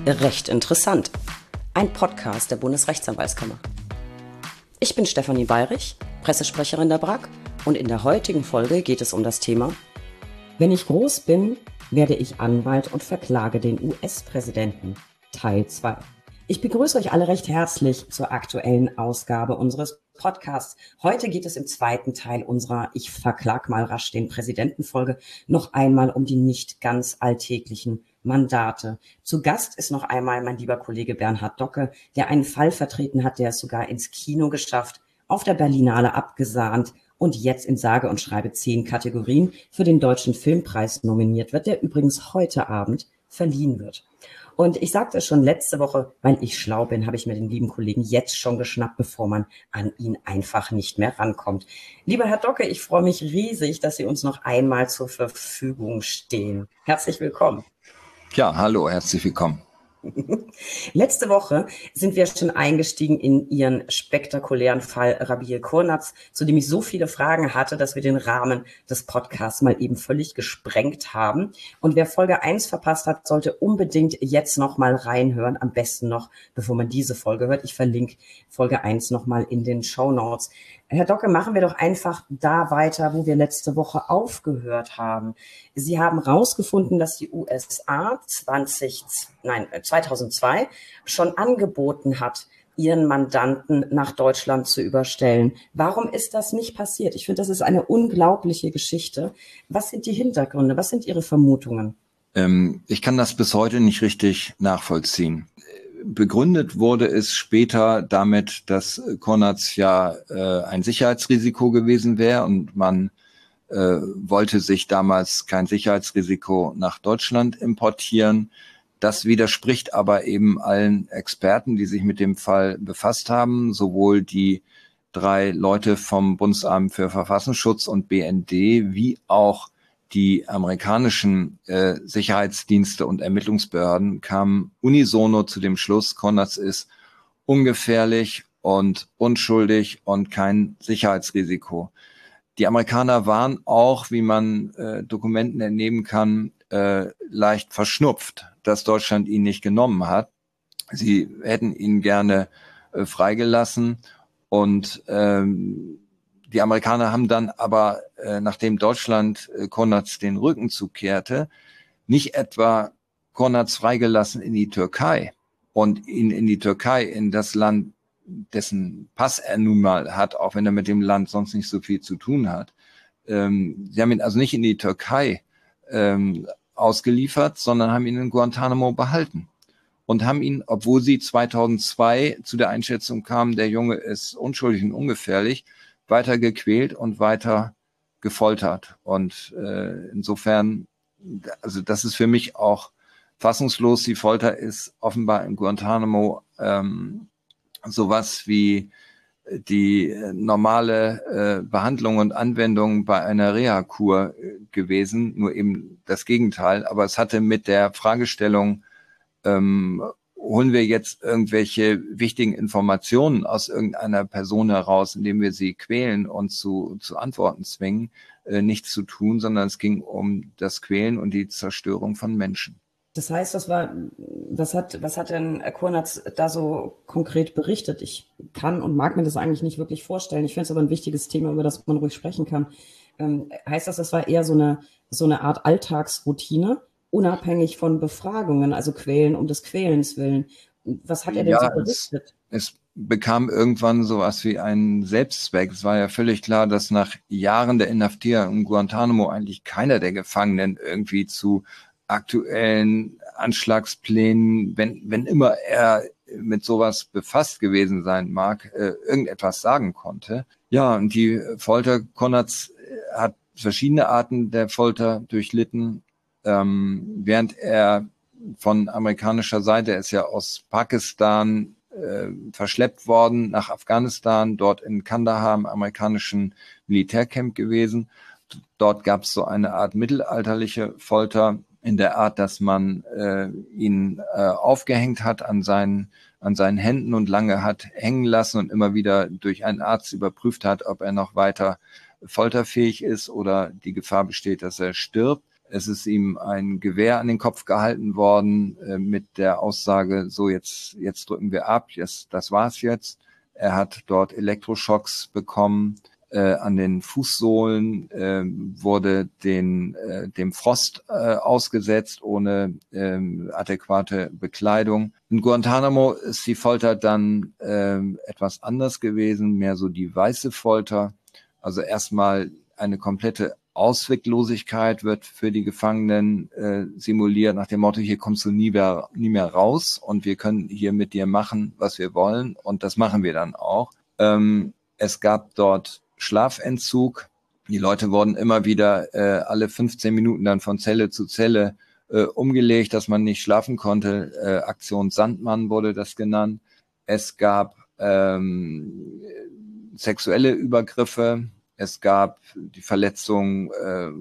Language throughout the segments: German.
Recht interessant. Ein Podcast der Bundesrechtsanwaltskammer. Ich bin Stefanie Bayrich, Pressesprecherin der BRAG, und in der heutigen Folge geht es um das Thema: Wenn ich groß bin, werde ich Anwalt und verklage den US-Präsidenten. Teil 2. Ich begrüße euch alle recht herzlich zur aktuellen Ausgabe unseres Podcasts. Heute geht es im zweiten Teil unserer Ich verklag mal rasch den Präsidenten-Folge noch einmal um die nicht ganz alltäglichen Mandate. Zu Gast ist noch einmal mein lieber Kollege Bernhard Docke, der einen Fall vertreten hat, der es sogar ins Kino geschafft, auf der Berlinale abgesahnt und jetzt in sage und schreibe 10 Kategorien für den Deutschen Filmpreis nominiert wird, der übrigens heute Abend verliehen wird. Und ich sagte es schon letzte Woche, weil ich schlau bin, habe ich mir den lieben Kollegen jetzt schon geschnappt, bevor man an ihn einfach nicht mehr rankommt. Lieber Herr Docke, ich freue mich riesig, dass Sie uns noch einmal zur Verfügung stehen. Herzlich willkommen. Ja, hallo, herzlich willkommen. Letzte Woche sind wir schon eingestiegen in Ihren spektakulären Fall Rabih Kurnaz, zu dem ich so viele Fragen hatte, dass wir den Rahmen des Podcasts mal eben völlig gesprengt haben. Und wer Folge 1 verpasst hat, sollte unbedingt jetzt noch mal reinhören, am besten noch, bevor man diese Folge hört. Ich verlinke Folge 1 noch mal in den Shownotes. Herr Docke, machen wir doch einfach da weiter, wo wir letzte Woche aufgehört haben. Sie haben herausgefunden, dass die USA 2002 schon angeboten hat, ihren Mandanten nach Deutschland zu überstellen. Warum ist das nicht passiert? Ich finde, das ist eine unglaubliche Geschichte. Was sind die Hintergründe? Was sind Ihre Vermutungen? Ich kann das bis heute nicht richtig nachvollziehen. Begründet wurde es später damit, dass Kurnaz ja ein Sicherheitsrisiko gewesen wäre und man wollte sich damals kein Sicherheitsrisiko nach Deutschland importieren. Das widerspricht aber eben allen Experten, die sich mit dem Fall befasst haben, sowohl die 3 Leute vom Bundesamt für Verfassungsschutz und BND wie auch die amerikanischen Sicherheitsdienste und Ermittlungsbehörden kamen unisono zu dem Schluss, Kurnaz ist ungefährlich und unschuldig und kein Sicherheitsrisiko. Die Amerikaner waren auch, wie man Dokumenten entnehmen kann, leicht verschnupft, dass Deutschland ihn nicht genommen hat. Sie hätten ihn gerne freigelassen und die Amerikaner haben dann aber, nachdem Deutschland Kurnaz den Rücken zukehrte, nicht etwa Kurnaz freigelassen in die Türkei und ihn in die Türkei, in das Land, dessen Pass er nun mal hat, auch wenn er mit dem Land sonst nicht so viel zu tun hat. Sie haben ihn also nicht in die Türkei ausgeliefert, sondern haben ihn in Guantanamo behalten und haben ihn, obwohl sie 2002 zu der Einschätzung kamen, der Junge ist unschuldig und ungefährlich, weiter gequält und weiter gefoltert. Und insofern, also das ist für mich auch fassungslos. Die Folter ist offenbar in Guantanamo sowas wie die normale Behandlung und Anwendung bei einer Reha-Kur gewesen, nur eben das Gegenteil. Aber es hatte mit der Fragestellung, holen wir jetzt irgendwelche wichtigen Informationen aus irgendeiner Person heraus, indem wir sie quälen und zu Antworten zwingen, nichts zu tun, sondern es ging um das Quälen und die Zerstörung von Menschen. Das heißt, was hat denn Kurnaz da so konkret berichtet? Ich kann und mag mir das eigentlich nicht wirklich vorstellen. Ich finde es aber ein wichtiges Thema, über das man ruhig sprechen kann. Heißt das war eher so eine Art Alltagsroutine, unabhängig von Befragungen, also Quälen um des Quälens willen? Was hat er denn so berichtet? Es bekam irgendwann sowas wie einen Selbstzweck. Es war ja völlig klar, dass nach Jahren der Inhaftierung in Guantanamo eigentlich keiner der Gefangenen irgendwie zu aktuellen Anschlagsplänen, wenn immer er mit sowas befasst gewesen sein mag, irgendetwas sagen konnte. Ja, und die Folter, Kurnaz hat verschiedene Arten der Folter durchlitten, während er von amerikanischer Seite, er ist ja aus Pakistan verschleppt worden nach Afghanistan, dort in Kandahar im amerikanischen Militärcamp gewesen. Dort gab es so eine Art mittelalterliche Folter in der Art, dass man ihn aufgehängt hat an seinen Händen und lange hat hängen lassen und immer wieder durch einen Arzt überprüft hat, ob er noch weiter folterfähig ist oder die Gefahr besteht, dass er stirbt. Es ist ihm ein Gewehr an den Kopf gehalten worden mit der Aussage, so jetzt drücken wir ab, das war's jetzt. Er hat dort Elektroschocks bekommen an den Fußsohlen, wurde dem Frost ausgesetzt ohne adäquate Bekleidung. In Guantanamo ist die Folter dann etwas anders gewesen, mehr so die weiße Folter. Also erstmal eine komplette Ausweglosigkeit wird für die Gefangenen simuliert, nach dem Motto, hier kommst du nie mehr raus und wir können hier mit dir machen, was wir wollen, und das machen wir dann auch. Es gab dort Schlafentzug. Die Leute wurden immer wieder alle 15 Minuten dann von Zelle zu Zelle umgelegt, dass man nicht schlafen konnte. Aktion Sandmann wurde das genannt. Es gab sexuelle Übergriffe. Es gab die Verletzung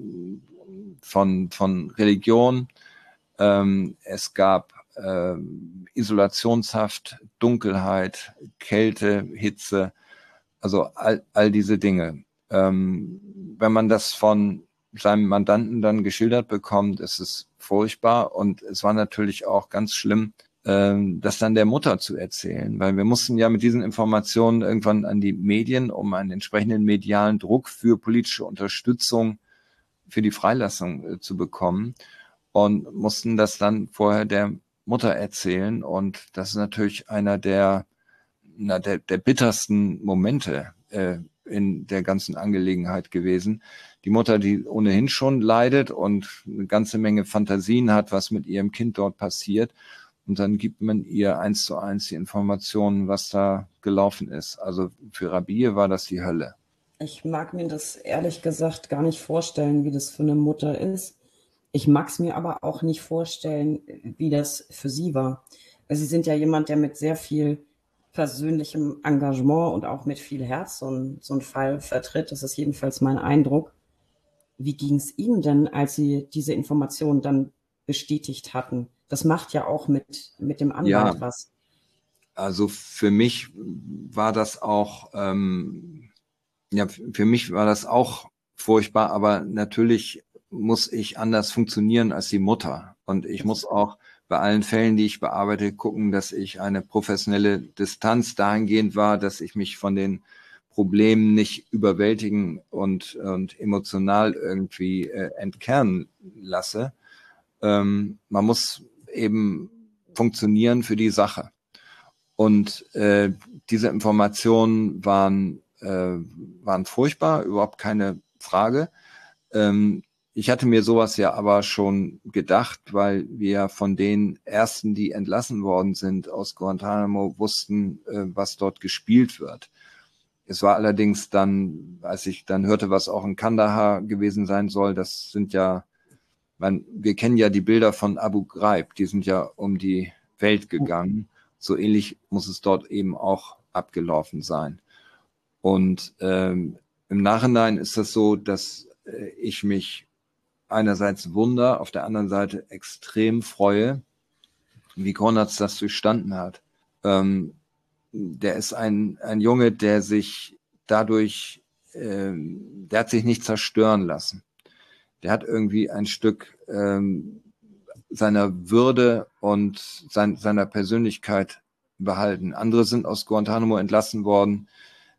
von Religion. Es gab Isolationshaft, Dunkelheit, Kälte, Hitze, also all diese Dinge. Wenn man das von seinem Mandanten dann geschildert bekommt, ist es furchtbar, und es war natürlich auch ganz schlimm, das dann der Mutter zu erzählen, weil wir mussten ja mit diesen Informationen irgendwann an die Medien, um einen entsprechenden medialen Druck für politische Unterstützung für die Freilassung zu bekommen, und mussten das dann vorher der Mutter erzählen, und das ist natürlich einer der bittersten Momente in der ganzen Angelegenheit gewesen. Die Mutter, die ohnehin schon leidet und eine ganze Menge Fantasien hat, was mit ihrem Kind dort passiert. Und dann gibt man ihr 1:1 die Informationen, was da gelaufen ist. Also für Rabie war das die Hölle. Ich mag mir das ehrlich gesagt gar nicht vorstellen, wie das für eine Mutter ist. Ich mag es mir aber auch nicht vorstellen, wie das für Sie war. Sie sind ja jemand, der mit sehr viel persönlichem Engagement und auch mit viel Herz so einen Fall vertritt. Das ist jedenfalls mein Eindruck. Wie ging es Ihnen denn, als Sie diese Informationen dann bestätigt hatten? Das macht ja auch mit dem Anwalt was. Also für mich war das auch, für mich war das auch furchtbar, aber natürlich muss ich anders funktionieren als die Mutter. Und ich muss auch bei allen Fällen, die ich bearbeite, gucken, dass ich eine professionelle Distanz dahingehend war, dass ich mich von den Problemen nicht überwältigen und emotional irgendwie entkernen lasse. Man muss eben funktionieren für die Sache. Und diese Informationen waren furchtbar, überhaupt keine Frage. Ich hatte mir sowas ja aber schon gedacht, weil wir von den Ersten, die entlassen worden sind aus Guantanamo, wussten, was dort gespielt wird. Es war allerdings dann, als ich dann hörte, was auch in Kandahar gewesen sein soll, das sind ja, wir kennen ja die Bilder von Abu Ghraib, die sind ja um die Welt gegangen. So ähnlich muss es dort eben auch abgelaufen sein. Und im Nachhinein ist das so, dass ich mich einerseits wundere, auf der anderen Seite extrem freue, wie Konrads das durchstanden hat. Der ist ein Junge, der sich dadurch, der hat sich nicht zerstören lassen. Der hat irgendwie ein Stück seiner Würde und seiner Persönlichkeit behalten. Andere sind aus Guantanamo entlassen worden,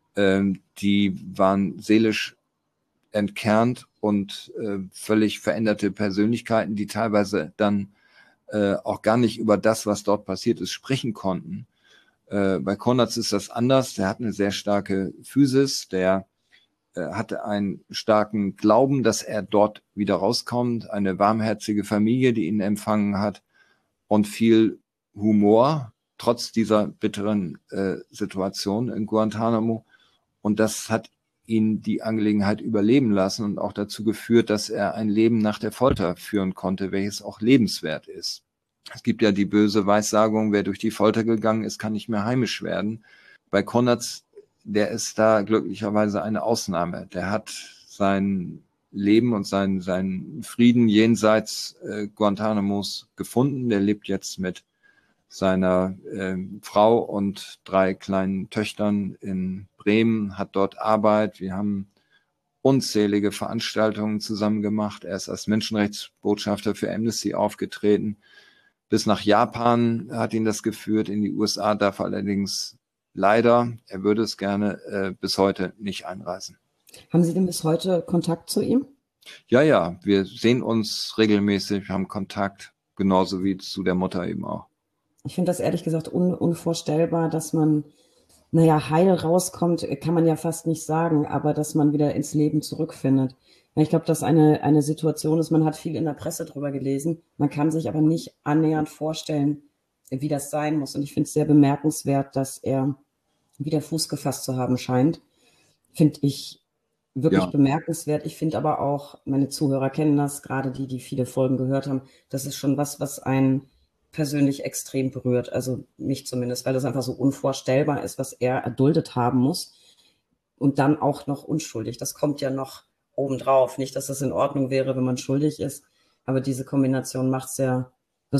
die waren seelisch entkernt und völlig veränderte Persönlichkeiten, die teilweise dann auch gar nicht über das, was dort passiert ist, sprechen konnten. Bei Konrads ist das anders. Der hat eine sehr starke Physis, der hatte einen starken Glauben, dass er dort wieder rauskommt, eine warmherzige Familie, die ihn empfangen hat, und viel Humor, trotz dieser bitteren Situation in Guantanamo. Und das hat ihn die Angelegenheit überleben lassen und auch dazu geführt, dass er ein Leben nach der Folter führen konnte, welches auch lebenswert ist. Es gibt ja die böse Weissagung, wer durch die Folter gegangen ist, kann nicht mehr heimisch werden. Bei Konrads, der ist da glücklicherweise eine Ausnahme. Der hat sein Leben und seinen Frieden jenseits Guantanamos gefunden. Der lebt jetzt mit seiner Frau und 3 kleinen Töchtern in Bremen, hat dort Arbeit. Wir haben unzählige Veranstaltungen zusammen gemacht. Er ist als Menschenrechtsbotschafter für Amnesty aufgetreten. Bis nach Japan hat ihn das geführt. In die USA darf er allerdings leider, er würde es gerne, bis heute nicht einreisen. Haben Sie denn bis heute Kontakt zu ihm? Ja, wir sehen uns regelmäßig, haben Kontakt, genauso wie zu der Mutter eben auch. Ich finde das ehrlich gesagt unvorstellbar, dass man, heil rauskommt, kann man ja fast nicht sagen, aber dass man wieder ins Leben zurückfindet. Ja, ich glaube, dass eine Situation ist, man hat viel in der Presse drüber gelesen, man kann sich aber nicht annähernd vorstellen, wie das sein muss. Und ich finde es sehr bemerkenswert, dass er wieder Fuß gefasst zu haben scheint. Finde ich wirklich bemerkenswert. Ich finde aber auch, meine Zuhörer kennen das, gerade die viele Folgen gehört haben, das ist schon was einen persönlich extrem berührt. Also mich zumindest, weil das einfach so unvorstellbar ist, was er erduldet haben muss. Und dann auch noch unschuldig. Das kommt ja noch obendrauf. Nicht, dass das in Ordnung wäre, wenn man schuldig ist, aber diese Kombination macht es ja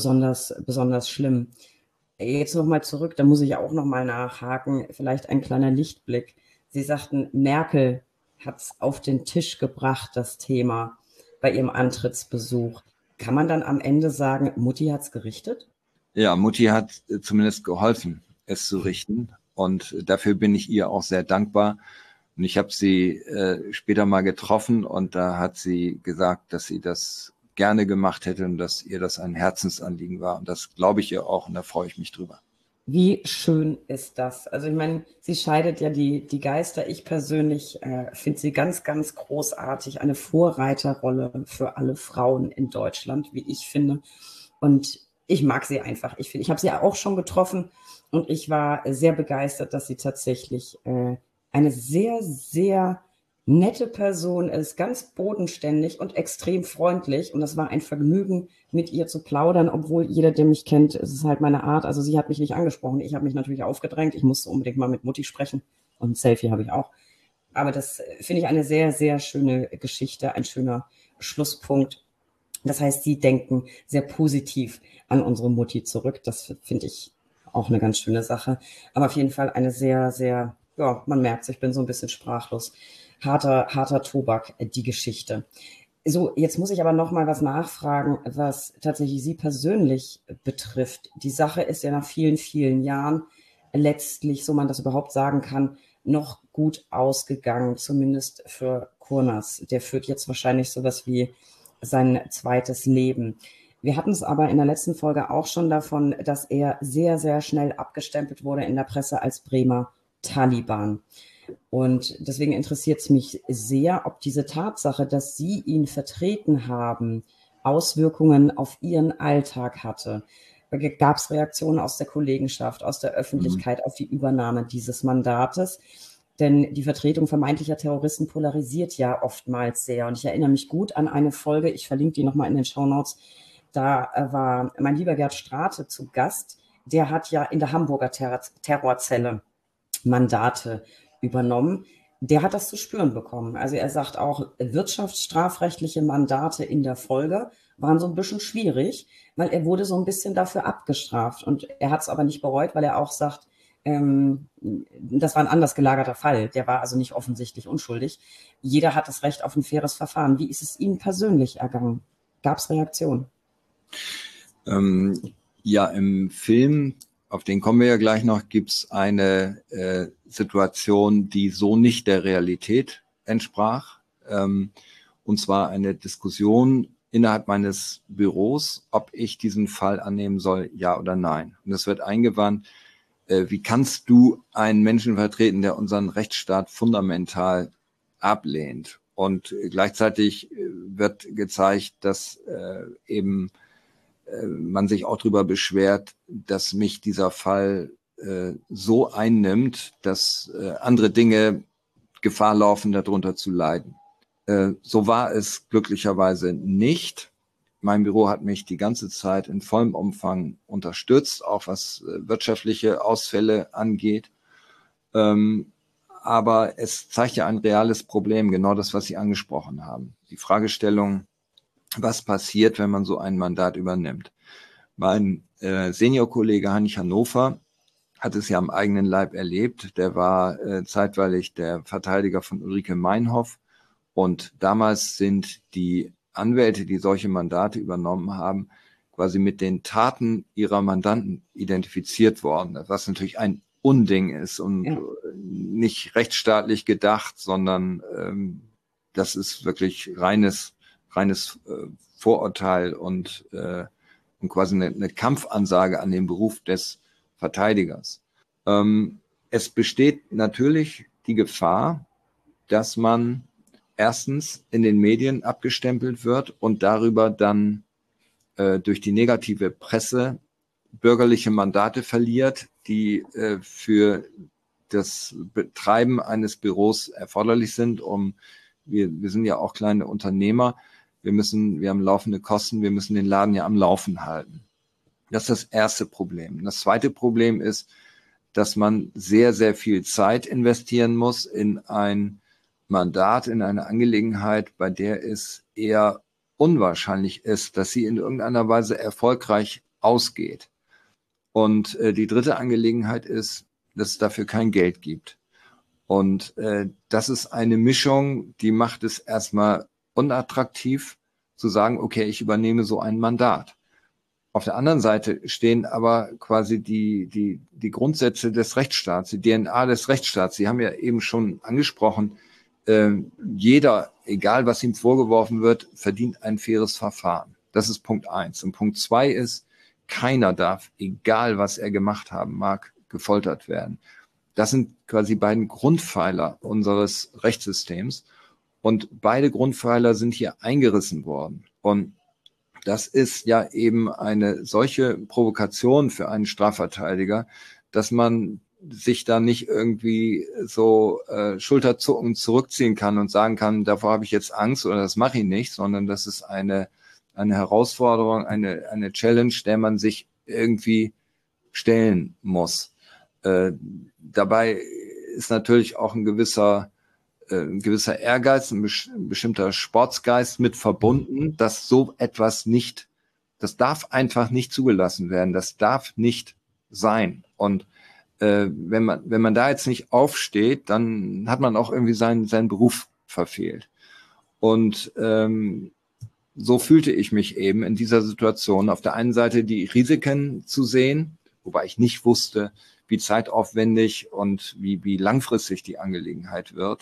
besonders schlimm. Jetzt nochmal zurück, da muss ich auch nochmal nachhaken, vielleicht ein kleiner Lichtblick. Sie sagten, Merkel hat es auf den Tisch gebracht, das Thema, bei ihrem Antrittsbesuch. Kann man dann am Ende sagen, Mutti hat es gerichtet? Ja, Mutti hat zumindest geholfen, es zu richten. Und dafür bin ich ihr auch sehr dankbar. Und ich habe sie später mal getroffen und da hat sie gesagt, dass sie das gerne gemacht hätte und dass ihr das ein Herzensanliegen war. Und das glaube ich ihr auch und da freue ich mich drüber. Wie schön ist das? Also ich meine, sie scheidet ja die Geister. Ich persönlich finde sie ganz, ganz großartig. Eine Vorreiterrolle für alle Frauen in Deutschland, wie ich finde. Und ich mag sie einfach. Ich habe sie auch schon getroffen und ich war sehr begeistert, dass sie tatsächlich eine sehr, sehr nette Person ist, ganz bodenständig und extrem freundlich. Und das war ein Vergnügen, mit ihr zu plaudern, obwohl jeder, der mich kennt, es ist halt meine Art. Also sie hat mich nicht angesprochen. Ich habe mich natürlich aufgedrängt. Ich musste unbedingt mal mit Mutti sprechen. Und ein Selfie habe ich auch. Aber das finde ich eine sehr, sehr schöne Geschichte, ein schöner Schlusspunkt. Das heißt, Sie denken sehr positiv an unsere Mutti zurück. Das finde ich auch eine ganz schöne Sache. Aber auf jeden Fall eine sehr, sehr, ja, man merkt es, ich bin so ein bisschen sprachlos. Harter Tobak, die Geschichte. So, jetzt muss ich aber noch mal was nachfragen, was tatsächlich Sie persönlich betrifft. Die Sache ist ja nach vielen, vielen Jahren letztlich, so man das überhaupt sagen kann, noch gut ausgegangen, zumindest für Kurnas. Der führt jetzt wahrscheinlich sowas wie sein zweites Leben. Wir hatten es aber in der letzten Folge auch schon davon, dass er sehr, sehr schnell abgestempelt wurde in der Presse als Bremer Taliban. Und deswegen interessiert es mich sehr, ob diese Tatsache, dass Sie ihn vertreten haben, Auswirkungen auf Ihren Alltag hatte. Gab es Reaktionen aus der Kollegenschaft, aus der Öffentlichkeit auf die Übernahme dieses Mandates? Denn die Vertretung vermeintlicher Terroristen polarisiert ja oftmals sehr. Und ich erinnere mich gut an eine Folge, ich verlinke die nochmal in den Shownotes, da war mein lieber Gerd Strate zu Gast. Der hat ja in der Hamburger Terrorzelle Mandate übernommen. Der hat das zu spüren bekommen. Also er sagt auch, wirtschaftsstrafrechtliche Mandate in der Folge waren so ein bisschen schwierig, weil er wurde so ein bisschen dafür abgestraft. Und er hat es aber nicht bereut, weil er auch sagt, das war ein anders gelagerter Fall. Der war also nicht offensichtlich unschuldig. Jeder hat das Recht auf ein faires Verfahren. Wie ist es Ihnen persönlich ergangen? Gab es Reaktionen? Ja, im Film, auf den kommen wir ja gleich noch, gibt's eine Situation, die so nicht der Realität entsprach. Und zwar eine Diskussion innerhalb meines Büros, ob ich diesen Fall annehmen soll, ja oder nein. Und es wird eingewandt, wie kannst du einen Menschen vertreten, der unseren Rechtsstaat fundamental ablehnt? Und gleichzeitig wird gezeigt, dass eben man sich auch darüber beschwert, dass mich dieser Fall so einnimmt, dass andere Dinge Gefahr laufen, darunter zu leiden. So war es glücklicherweise nicht. Mein Büro hat mich die ganze Zeit in vollem Umfang unterstützt, auch was wirtschaftliche Ausfälle angeht. Aber es zeigt ja ein reales Problem, genau das, was Sie angesprochen haben. Die Fragestellung, was passiert, wenn man so ein Mandat übernimmt. Mein Seniorkollege Heinrich Hannover hat es ja am eigenen Leib erlebt. Der war zeitweilig der Verteidiger von Ulrike Meinhof Und damals sind die Anwälte, die solche Mandate übernommen haben, quasi mit den Taten ihrer Mandanten identifiziert worden, was natürlich ein Unding ist und nicht rechtsstaatlich gedacht, sondern das ist wirklich reines Vorurteil und quasi eine Kampfansage an den Beruf des Verteidigers. Es besteht natürlich die Gefahr, dass man erstens in den Medien abgestempelt wird und darüber dann durch die negative Presse bürgerliche Mandate verliert, die für das Betreiben eines Büros erforderlich sind, wir sind ja auch kleine Unternehmer, wir haben laufende Kosten, wir müssen den Laden ja am Laufen halten. Das ist das erste Problem. Das zweite Problem ist, dass man sehr, sehr viel Zeit investieren muss in ein Mandat, in eine Angelegenheit, bei der es eher unwahrscheinlich ist, dass sie in irgendeiner Weise erfolgreich ausgeht. Und die dritte Angelegenheit ist, dass es dafür kein Geld gibt. Und das ist eine Mischung, die macht es erstmal unattraktiv zu sagen, okay, ich übernehme so ein Mandat. Auf der anderen Seite stehen aber quasi die Grundsätze des Rechtsstaats, die DNA des Rechtsstaats. Sie haben ja eben schon angesprochen, jeder, egal was ihm vorgeworfen wird, verdient ein faires Verfahren. Das ist Punkt 1. Und Punkt 2 ist, keiner darf, egal was er gemacht haben mag, gefoltert werden. Das sind quasi beiden Grundpfeiler unseres Rechtssystems. Und beide Grundpfeiler sind hier eingerissen worden. Und das ist ja eben eine solche Provokation für einen Strafverteidiger, dass man sich da nicht irgendwie so schulterzuckend zurückziehen kann und sagen kann, davor habe ich jetzt Angst oder das mache ich nicht, sondern das ist eine Herausforderung, eine Challenge, der man sich irgendwie stellen muss. Dabei ist natürlich auch ein gewisser Ehrgeiz, ein bestimmter Sportsgeist mit verbunden, dass so etwas nicht, das darf einfach nicht zugelassen werden, das darf nicht sein. Und wenn man da jetzt nicht aufsteht, dann hat man auch irgendwie seinen Beruf verfehlt. Und so fühlte ich mich eben in dieser Situation. Auf der einen Seite die Risiken zu sehen, wobei ich nicht wusste, wie zeitaufwendig und wie langfristig die Angelegenheit wird.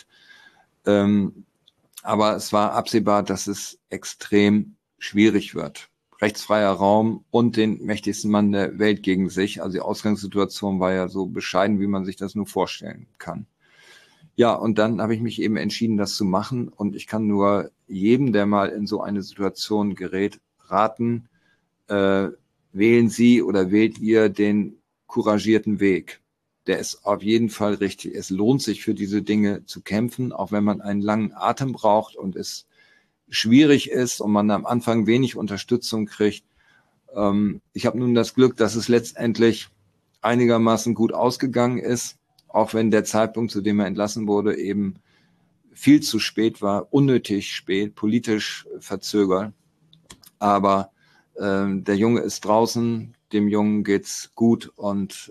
Aber es war absehbar, dass es extrem schwierig wird. Rechtsfreier Raum und den mächtigsten Mann der Welt gegen sich. Also die Ausgangssituation war ja so bescheiden, wie man sich das nur vorstellen kann. Ja, und dann habe ich mich eben entschieden, das zu machen. Und ich kann nur jedem, der mal in so eine Situation gerät, raten, wählen Sie oder wählt ihr den couragierten Weg. Der ist auf jeden Fall richtig. Es lohnt sich, für diese Dinge zu kämpfen, auch wenn man einen langen Atem braucht und es schwierig ist und man am Anfang wenig Unterstützung kriegt. Ich habe nun das Glück, dass es letztendlich einigermaßen gut ausgegangen ist, auch wenn der Zeitpunkt, zu dem er entlassen wurde, eben viel zu spät war, unnötig spät, politisch verzögert. Aber der Junge ist draußen, dem Jungen geht's gut und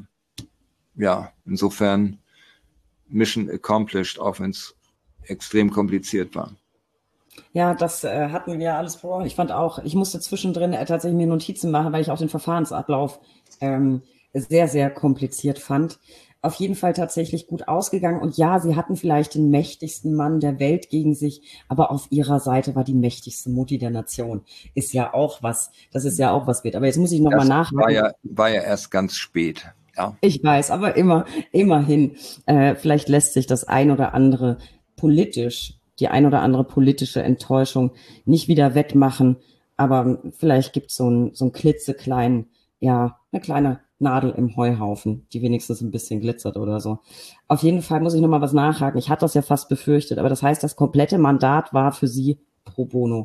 ja, insofern Mission accomplished, auch wenn es extrem kompliziert war. Ja, das hatten wir alles vor. Ich fand auch, ich musste zwischendrin tatsächlich mir Notizen machen, weil ich auch den Verfahrensablauf sehr, sehr kompliziert fand. Auf jeden Fall tatsächlich gut ausgegangen. Und ja, sie hatten vielleicht den mächtigsten Mann der Welt gegen sich, aber auf ihrer Seite war die mächtigste Mutti der Nation. Ist ja auch was, das ist ja auch was wert. Aber jetzt muss ich nochmal nachhaken. War ja erst ganz spät. Ja. Ich weiß, aber immerhin, vielleicht lässt sich das ein oder andere die ein oder andere politische Enttäuschung nicht wieder wettmachen. Aber vielleicht gibt es so einen klitzekleinen, ja, eine kleine Nadel im Heuhaufen, die wenigstens ein bisschen glitzert oder so. Auf jeden Fall muss ich nochmal was nachhaken. Ich hatte das ja fast befürchtet, aber das heißt, das komplette Mandat war für Sie pro bono.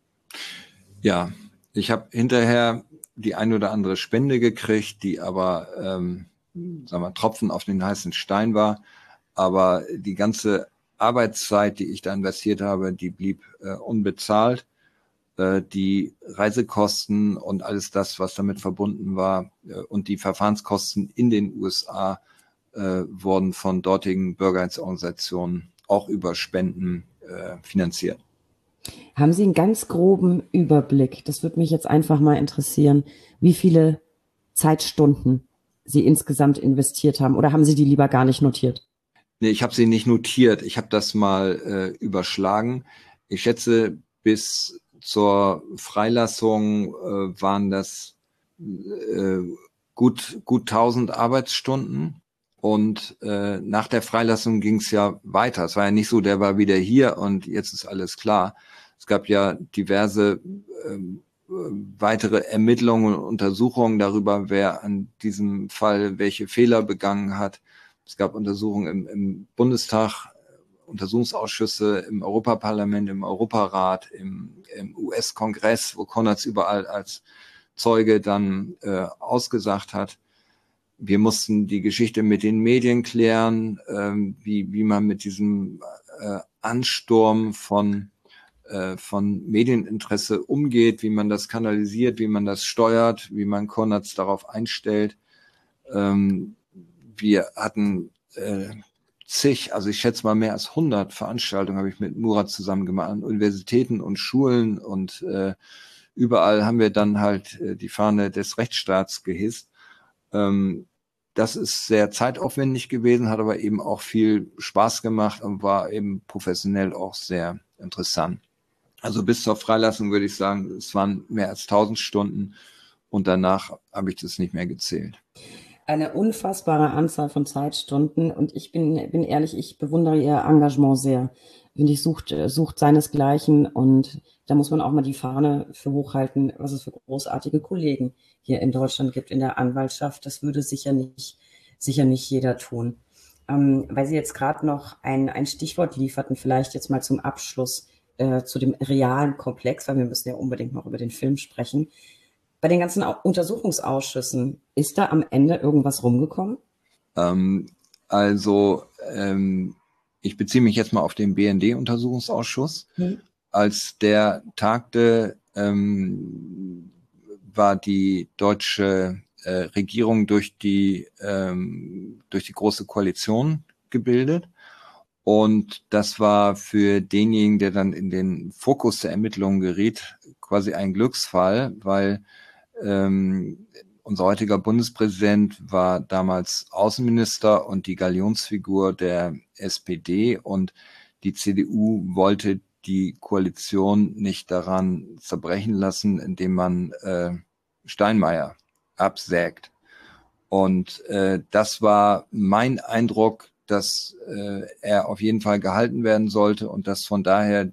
Ja, ich habe hinterher die ein oder andere Spende gekriegt, die aber, sagen wir, Tropfen auf den heißen Stein war. Aber die ganze Arbeitszeit, die ich da investiert habe, die blieb unbezahlt. Die Reisekosten und alles das, was damit verbunden war, und die Verfahrenskosten in den USA wurden von dortigen Bürgerrechtsorganisationen auch über Spenden finanziert. Haben Sie einen ganz groben Überblick? Das würde mich jetzt einfach mal interessieren, wie viele Zeitstunden Sie insgesamt investiert haben, oder haben Sie die lieber gar nicht notiert? Nee, ich habe sie nicht notiert. Ich habe das mal überschlagen. Ich schätze, bis zur Freilassung waren das gut 1000 Arbeitsstunden. Und nach der Freilassung ging es ja weiter. Es war ja nicht so, der war wieder hier und jetzt ist alles klar. Es gab ja diverse weitere Ermittlungen und Untersuchungen darüber, wer an diesem Fall welche Fehler begangen hat. Es gab Untersuchungen im Bundestag, Untersuchungsausschüsse im Europaparlament, im Europarat, im US-Kongress, wo Konrads überall als Zeuge dann ausgesagt hat. Wir mussten die Geschichte mit den Medien klären, wie man mit diesem Ansturm von Medieninteresse umgeht, wie man das kanalisiert, wie man das steuert, wie man Konrads darauf einstellt. Wir hatten also ich schätze mal mehr als 100 Veranstaltungen habe ich mit Murat zusammen gemacht, an Universitäten und Schulen und überall haben wir dann halt die Fahne des Rechtsstaats gehisst. Das ist sehr zeitaufwendig gewesen, hat aber eben auch viel Spaß gemacht und war eben professionell auch sehr interessant. Also bis zur Freilassung würde ich sagen, es waren mehr als 1000 Stunden und danach habe ich das nicht mehr gezählt. Eine unfassbare Anzahl von Zeitstunden, und ich bin ehrlich, ich bewundere Ihr Engagement sehr. Finde ich, sucht seinesgleichen, und da muss man auch mal die Fahne für hochhalten, was es für großartige Kollegen hier in Deutschland gibt in der Anwaltschaft. Das würde sicher nicht jeder tun. Weil Sie jetzt gerade noch ein Stichwort lieferten, vielleicht jetzt mal zum Abschluss zu dem realen Komplex, weil wir müssen ja unbedingt noch über den Film sprechen. Bei den ganzen Untersuchungsausschüssen, ist da am Ende irgendwas rumgekommen? Ich beziehe mich jetzt mal auf den BND-Untersuchungsausschuss. Als der tagte, war die deutsche Regierung durch die Große Koalition gebildet. Und das war für denjenigen, der dann in den Fokus der Ermittlungen geriet, quasi ein Glücksfall, weil unser heutiger Bundespräsident war damals Außenminister und die Galionsfigur der SPD, und die CDU wollte die Koalition nicht daran zerbrechen lassen, indem man Steinmeier absägt. Und das war mein Eindruck, dass er auf jeden Fall gehalten werden sollte und dass von daher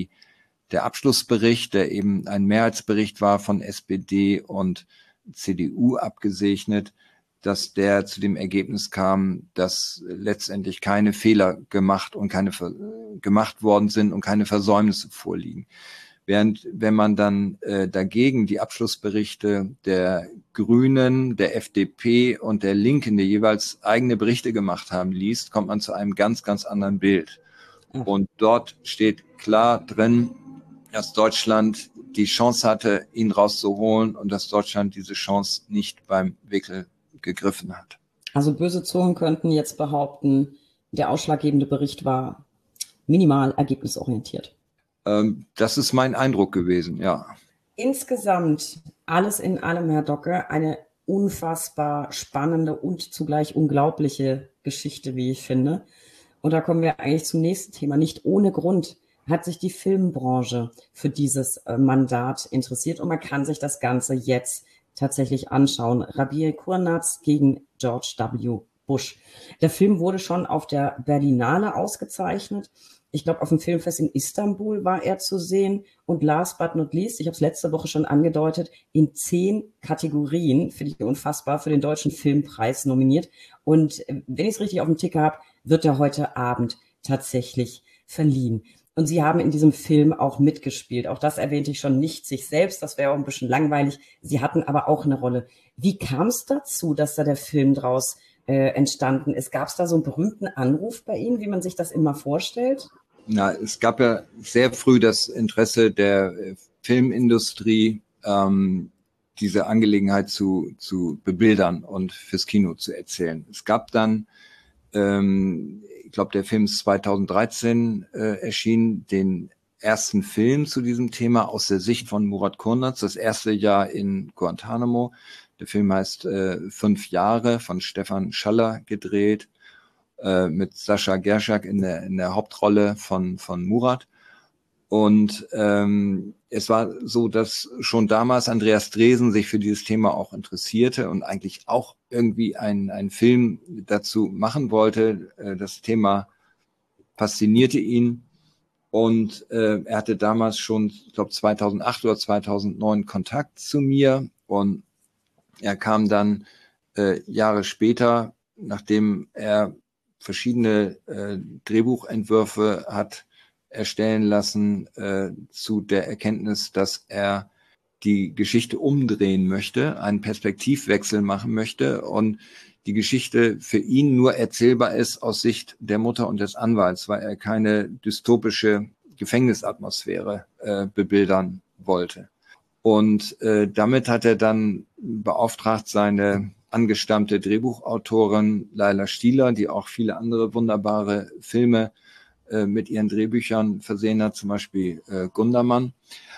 der Abschlussbericht, der eben ein Mehrheitsbericht war von SPD und CDU abgesegnet, dass der zu dem Ergebnis kam, dass letztendlich keine Fehler gemacht worden sind und keine Versäumnisse vorliegen. Wenn man dann dagegen die Abschlussberichte der Grünen, der FDP und der Linken, die jeweils eigene Berichte gemacht haben, liest, kommt man zu einem ganz, ganz anderen Bild. Und dort steht klar drin, dass Deutschland die Chance hatte, ihn rauszuholen, und dass Deutschland diese Chance nicht beim Wickel gegriffen hat. Also böse Zungen könnten jetzt behaupten, der ausschlaggebende Bericht war minimal ergebnisorientiert. Das ist mein Eindruck gewesen, ja. Insgesamt, alles in allem, Herr Docke, eine unfassbar spannende und zugleich unglaubliche Geschichte, wie ich finde. Und da kommen wir eigentlich zum nächsten Thema. Nicht ohne Grund hat sich die Filmbranche für dieses Mandat interessiert, und man kann sich das Ganze jetzt tatsächlich anschauen. Rabih Kurnaz gegen George W. Bush. Der Film wurde schon auf der Berlinale ausgezeichnet. Ich glaube, auf dem Filmfest in Istanbul war er zu sehen. Und last but not least, ich habe es letzte Woche schon angedeutet, in 10 Kategorien, finde ich unfassbar, für den Deutschen Filmpreis nominiert. Und wenn ich es richtig auf dem Ticker habe, wird er heute Abend tatsächlich verliehen. Und Sie haben in diesem Film auch mitgespielt. Auch das erwähnte ich schon, nicht sich selbst, das wäre auch ein bisschen langweilig. Sie hatten aber auch eine Rolle. Wie kam es dazu, dass da der Film draus entstanden ist? Gab es da so einen berühmten Anruf bei Ihnen, wie man sich das immer vorstellt? Na, es gab ja sehr früh das Interesse der Filmindustrie, diese Angelegenheit zu bebildern und fürs Kino zu erzählen. Es gab dann ich glaube, der Film ist 2013 erschienen, den ersten Film zu diesem Thema aus der Sicht von Murat Kurnaz, das erste Jahr in Guantanamo. Der Film heißt 5 Jahre, von Stefan Schaller gedreht, mit Sascha Gerschak in der Hauptrolle von Murat. Und es war so, dass schon damals Andreas Dresen sich für dieses Thema auch interessierte und eigentlich auch irgendwie einen Film dazu machen wollte. Das Thema faszinierte ihn. Und er hatte damals schon, ich glaube 2008 oder 2009 Kontakt zu mir. Und er kam dann Jahre später, nachdem er verschiedene Drehbuchentwürfe hat erstellen lassen, zu der Erkenntnis, dass er die Geschichte umdrehen möchte, einen Perspektivwechsel machen möchte und die Geschichte für ihn nur erzählbar ist aus Sicht der Mutter und des Anwalts, weil er keine dystopische Gefängnisatmosphäre bebildern wollte. Und damit hat er dann beauftragt seine angestammte Drehbuchautorin Laila Stieler, die auch viele andere wunderbare Filme mit ihren Drehbüchern versehen hat, zum Beispiel Gundermann.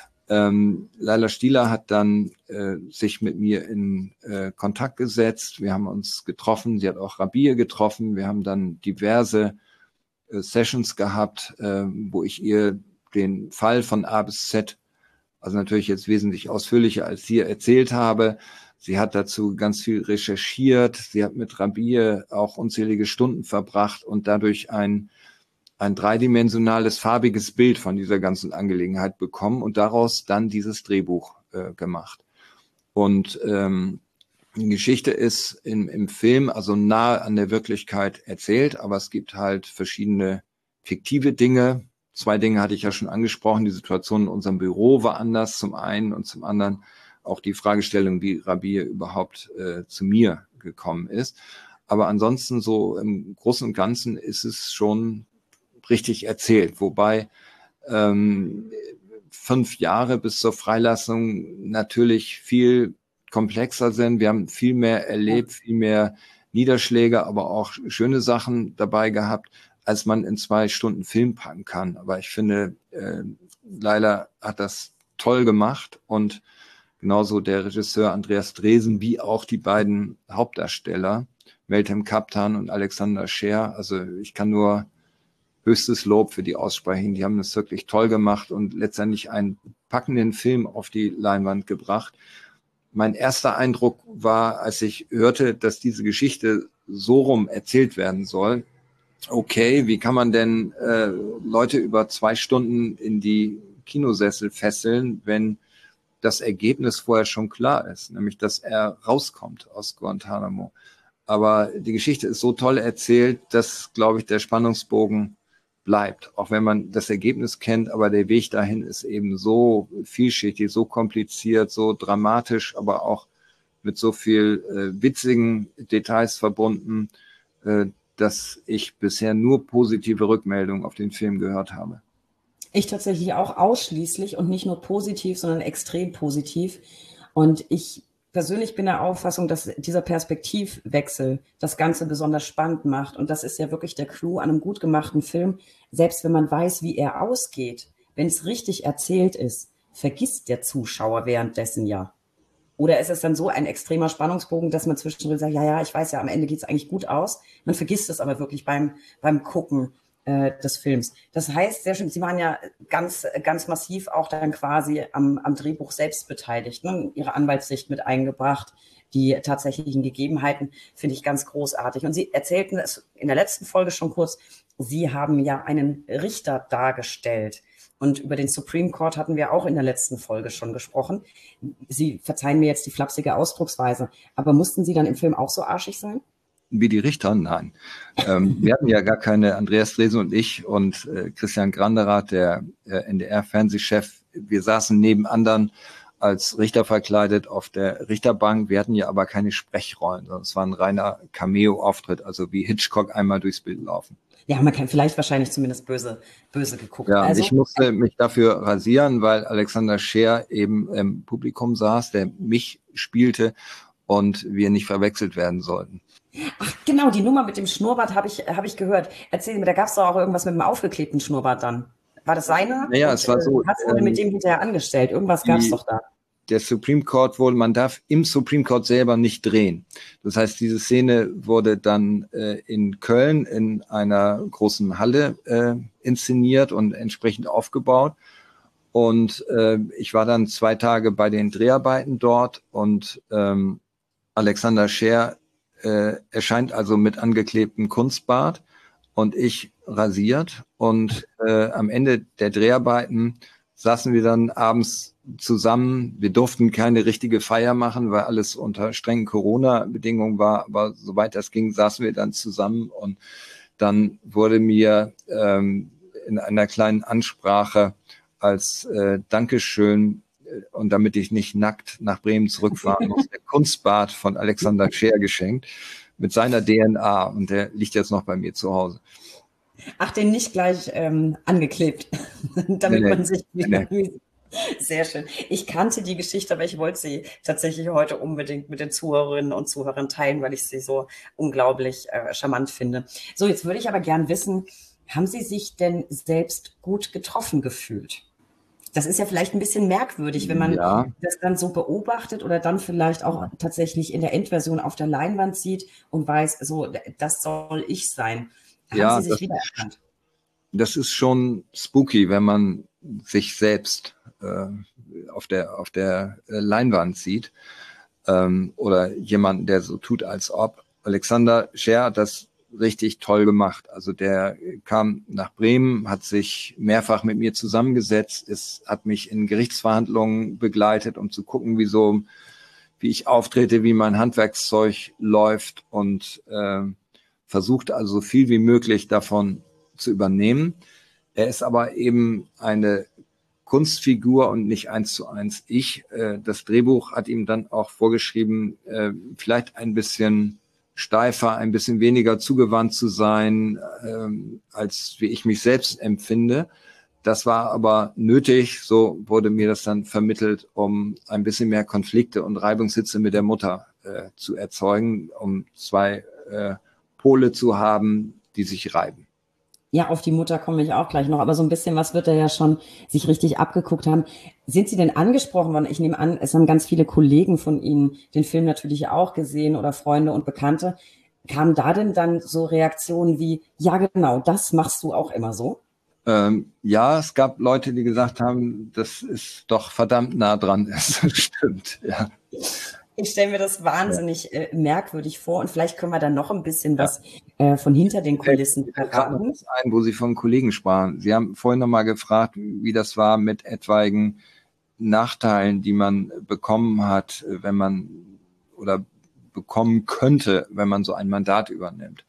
Laila Stieler hat dann sich mit mir in Kontakt gesetzt. Wir haben uns getroffen. Sie hat auch Rabie getroffen. Wir haben dann diverse Sessions gehabt, wo ich ihr den Fall von A bis Z, also natürlich jetzt wesentlich ausführlicher als hier erzählt habe. Sie hat dazu ganz viel recherchiert. Sie hat mit Rabie auch unzählige Stunden verbracht und dadurch ein dreidimensionales, farbiges Bild von dieser ganzen Angelegenheit bekommen und daraus dann dieses Drehbuch gemacht. Und die Geschichte ist im Film also nahe an der Wirklichkeit erzählt, aber es gibt halt verschiedene fiktive Dinge. 2 Dinge hatte ich ja schon angesprochen. Die Situation in unserem Büro war anders zum einen und zum anderen auch die Fragestellung, wie Rabie überhaupt zu mir gekommen ist. Aber ansonsten so im Großen und Ganzen ist es schon richtig erzählt, wobei 5 Jahre bis zur Freilassung natürlich viel komplexer sind. Wir haben viel mehr erlebt, viel mehr Niederschläge, aber auch schöne Sachen dabei gehabt, als man in 2 Stunden Film packen kann. Aber ich finde, Laila hat das toll gemacht und genauso der Regisseur Andreas Dresen wie auch die beiden Hauptdarsteller, Meltem Kaptan und Alexander Scheer. Also ich kann nur höchstes Lob für die aussprechen. Die haben das wirklich toll gemacht und letztendlich einen packenden Film auf die Leinwand gebracht. Mein erster Eindruck war, als ich hörte, dass diese Geschichte so rum erzählt werden soll, okay, wie kann man denn Leute über 2 Stunden in die Kinosessel fesseln, wenn das Ergebnis vorher schon klar ist, nämlich dass er rauskommt aus Guantanamo. Aber die Geschichte ist so toll erzählt, dass, glaube ich, der Spannungsbogen bleibt, auch wenn man das Ergebnis kennt, aber der Weg dahin ist eben so vielschichtig, so kompliziert, so dramatisch, aber auch mit so viel witzigen Details verbunden, dass ich bisher nur positive Rückmeldungen auf den Film gehört habe. Ich tatsächlich auch ausschließlich und nicht nur positiv, sondern extrem positiv. Und ich persönlich bin der Auffassung, dass dieser Perspektivwechsel das Ganze besonders spannend macht. Und das ist ja wirklich der Clou an einem gut gemachten Film. Selbst wenn man weiß, wie er ausgeht, wenn es richtig erzählt ist, vergisst der Zuschauer währenddessen ja. Oder ist es dann so ein extremer Spannungsbogen, dass man zwischendrin sagt, ja, ich weiß ja, am Ende geht es eigentlich gut aus. Man vergisst es aber wirklich beim Gucken des Films. Das heißt, sehr schön, Sie waren ja ganz massiv auch dann quasi am Drehbuch selbst beteiligt, ne? Ihre Anwaltssicht mit eingebracht, die tatsächlichen Gegebenheiten finde ich ganz großartig. Und Sie erzählten es in der letzten Folge schon kurz, Sie haben ja einen Richter dargestellt. Und über den Supreme Court hatten wir auch in der letzten Folge schon gesprochen. Sie verzeihen mir jetzt die flapsige Ausdrucksweise, aber mussten Sie dann im Film auch so arschig sein? Wie die Richter? Nein. Wir hatten ja gar keine, Andreas Dresen und ich und Christian Granderath, der NDR-Fernsehchef, wir saßen neben anderen als Richter verkleidet auf der Richterbank. Wir hatten ja aber keine Sprechrollen, sondern es war ein reiner Cameo-Auftritt, also wie Hitchcock einmal durchs Bild laufen. Ja, man kann vielleicht wahrscheinlich zumindest böse geguckt. Ja, also, ich musste mich dafür rasieren, weil Alexander Scheer eben im Publikum saß, der mich spielte. und wir nicht verwechselt werden sollten. Ach, genau, die Nummer mit dem Schnurrbart habe ich gehört. Erzähl mir, da gab es doch auch irgendwas mit dem aufgeklebten Schnurrbart dann. War das seiner? Naja, Und es war so, was wurde mit dem hinterher angestellt? Irgendwas gab es doch da. der Supreme Court man darf im Supreme Court selber nicht drehen. Das heißt, diese Szene wurde dann in Köln in einer großen Halle inszeniert und entsprechend aufgebaut. Und ich war dann 2 Tage bei den Dreharbeiten dort und Alexander Scheer erscheint also mit angeklebtem Kunstbart und ich rasiert. Und am Ende der Dreharbeiten saßen wir dann abends zusammen. Wir durften keine richtige Feier machen, weil alles unter strengen Corona-Bedingungen war. Aber soweit das ging, saßen wir dann zusammen. Und dann wurde mir in einer kleinen Ansprache als Dankeschön und damit ich nicht nackt nach Bremen zurückfahren muss, der Kunstbart von Alexander Scheer geschenkt mit seiner DNA. Und der liegt jetzt noch bei mir zu Hause. Ach, den nicht gleich angeklebt, damit man sich wieder... Sehr schön. Ich kannte die Geschichte, aber ich wollte sie tatsächlich heute unbedingt mit den Zuhörerinnen und Zuhörern teilen, weil ich sie so unglaublich charmant finde. So, jetzt würde ich aber gern wissen, haben Sie sich denn selbst gut getroffen gefühlt? Das ist ja vielleicht ein bisschen merkwürdig, wenn man das dann so beobachtet oder dann vielleicht auch tatsächlich in der Endversion auf der Leinwand sieht und weiß, so, das soll ich sein. Haben Sie sich wiedererkannt? Das ist schon spooky, wenn man sich selbst auf der Leinwand sieht oder jemanden, der so tut, als ob. Alexander Scheer hat das richtig toll gemacht. Also der kam nach Bremen, hat sich mehrfach mit mir zusammengesetzt, hat mich in Gerichtsverhandlungen begleitet, um zu gucken, wie ich auftrete, wie mein Handwerkszeug läuft und versucht also so viel wie möglich davon zu übernehmen. Er ist aber eben eine Kunstfigur und nicht 1:1 ich. Das Drehbuch hat ihm dann auch vorgeschrieben, vielleicht ein bisschen steifer, ein bisschen weniger zugewandt zu sein, als wie ich mich selbst empfinde. Das war aber nötig, so wurde mir das dann vermittelt, um ein bisschen mehr Konflikte und Reibungshitze mit der Mutter zu erzeugen, um 2 Pole zu haben, die sich reiben. Ja, auf die Mutter komme ich auch gleich noch, aber so ein bisschen was wird er ja schon sich richtig abgeguckt haben. Sind Sie denn angesprochen worden? Ich nehme an, es haben ganz viele Kollegen von Ihnen den Film natürlich auch gesehen oder Freunde und Bekannte. Kamen da denn dann so Reaktionen wie, ja genau, das machst du auch immer so? Ja, es gab Leute, die gesagt haben, das ist doch verdammt nah dran. Das stimmt, ja. Ich stelle mir das wahnsinnig merkwürdig vor und vielleicht können wir dann noch ein bisschen was von hinter den Kulissen verraten. Wo Sie von Kollegen sprachen. Sie haben vorhin noch mal gefragt, wie das war mit etwaigen Nachteilen, die man bekommen hat, wenn man oder bekommen könnte, wenn man so ein Mandat übernimmt.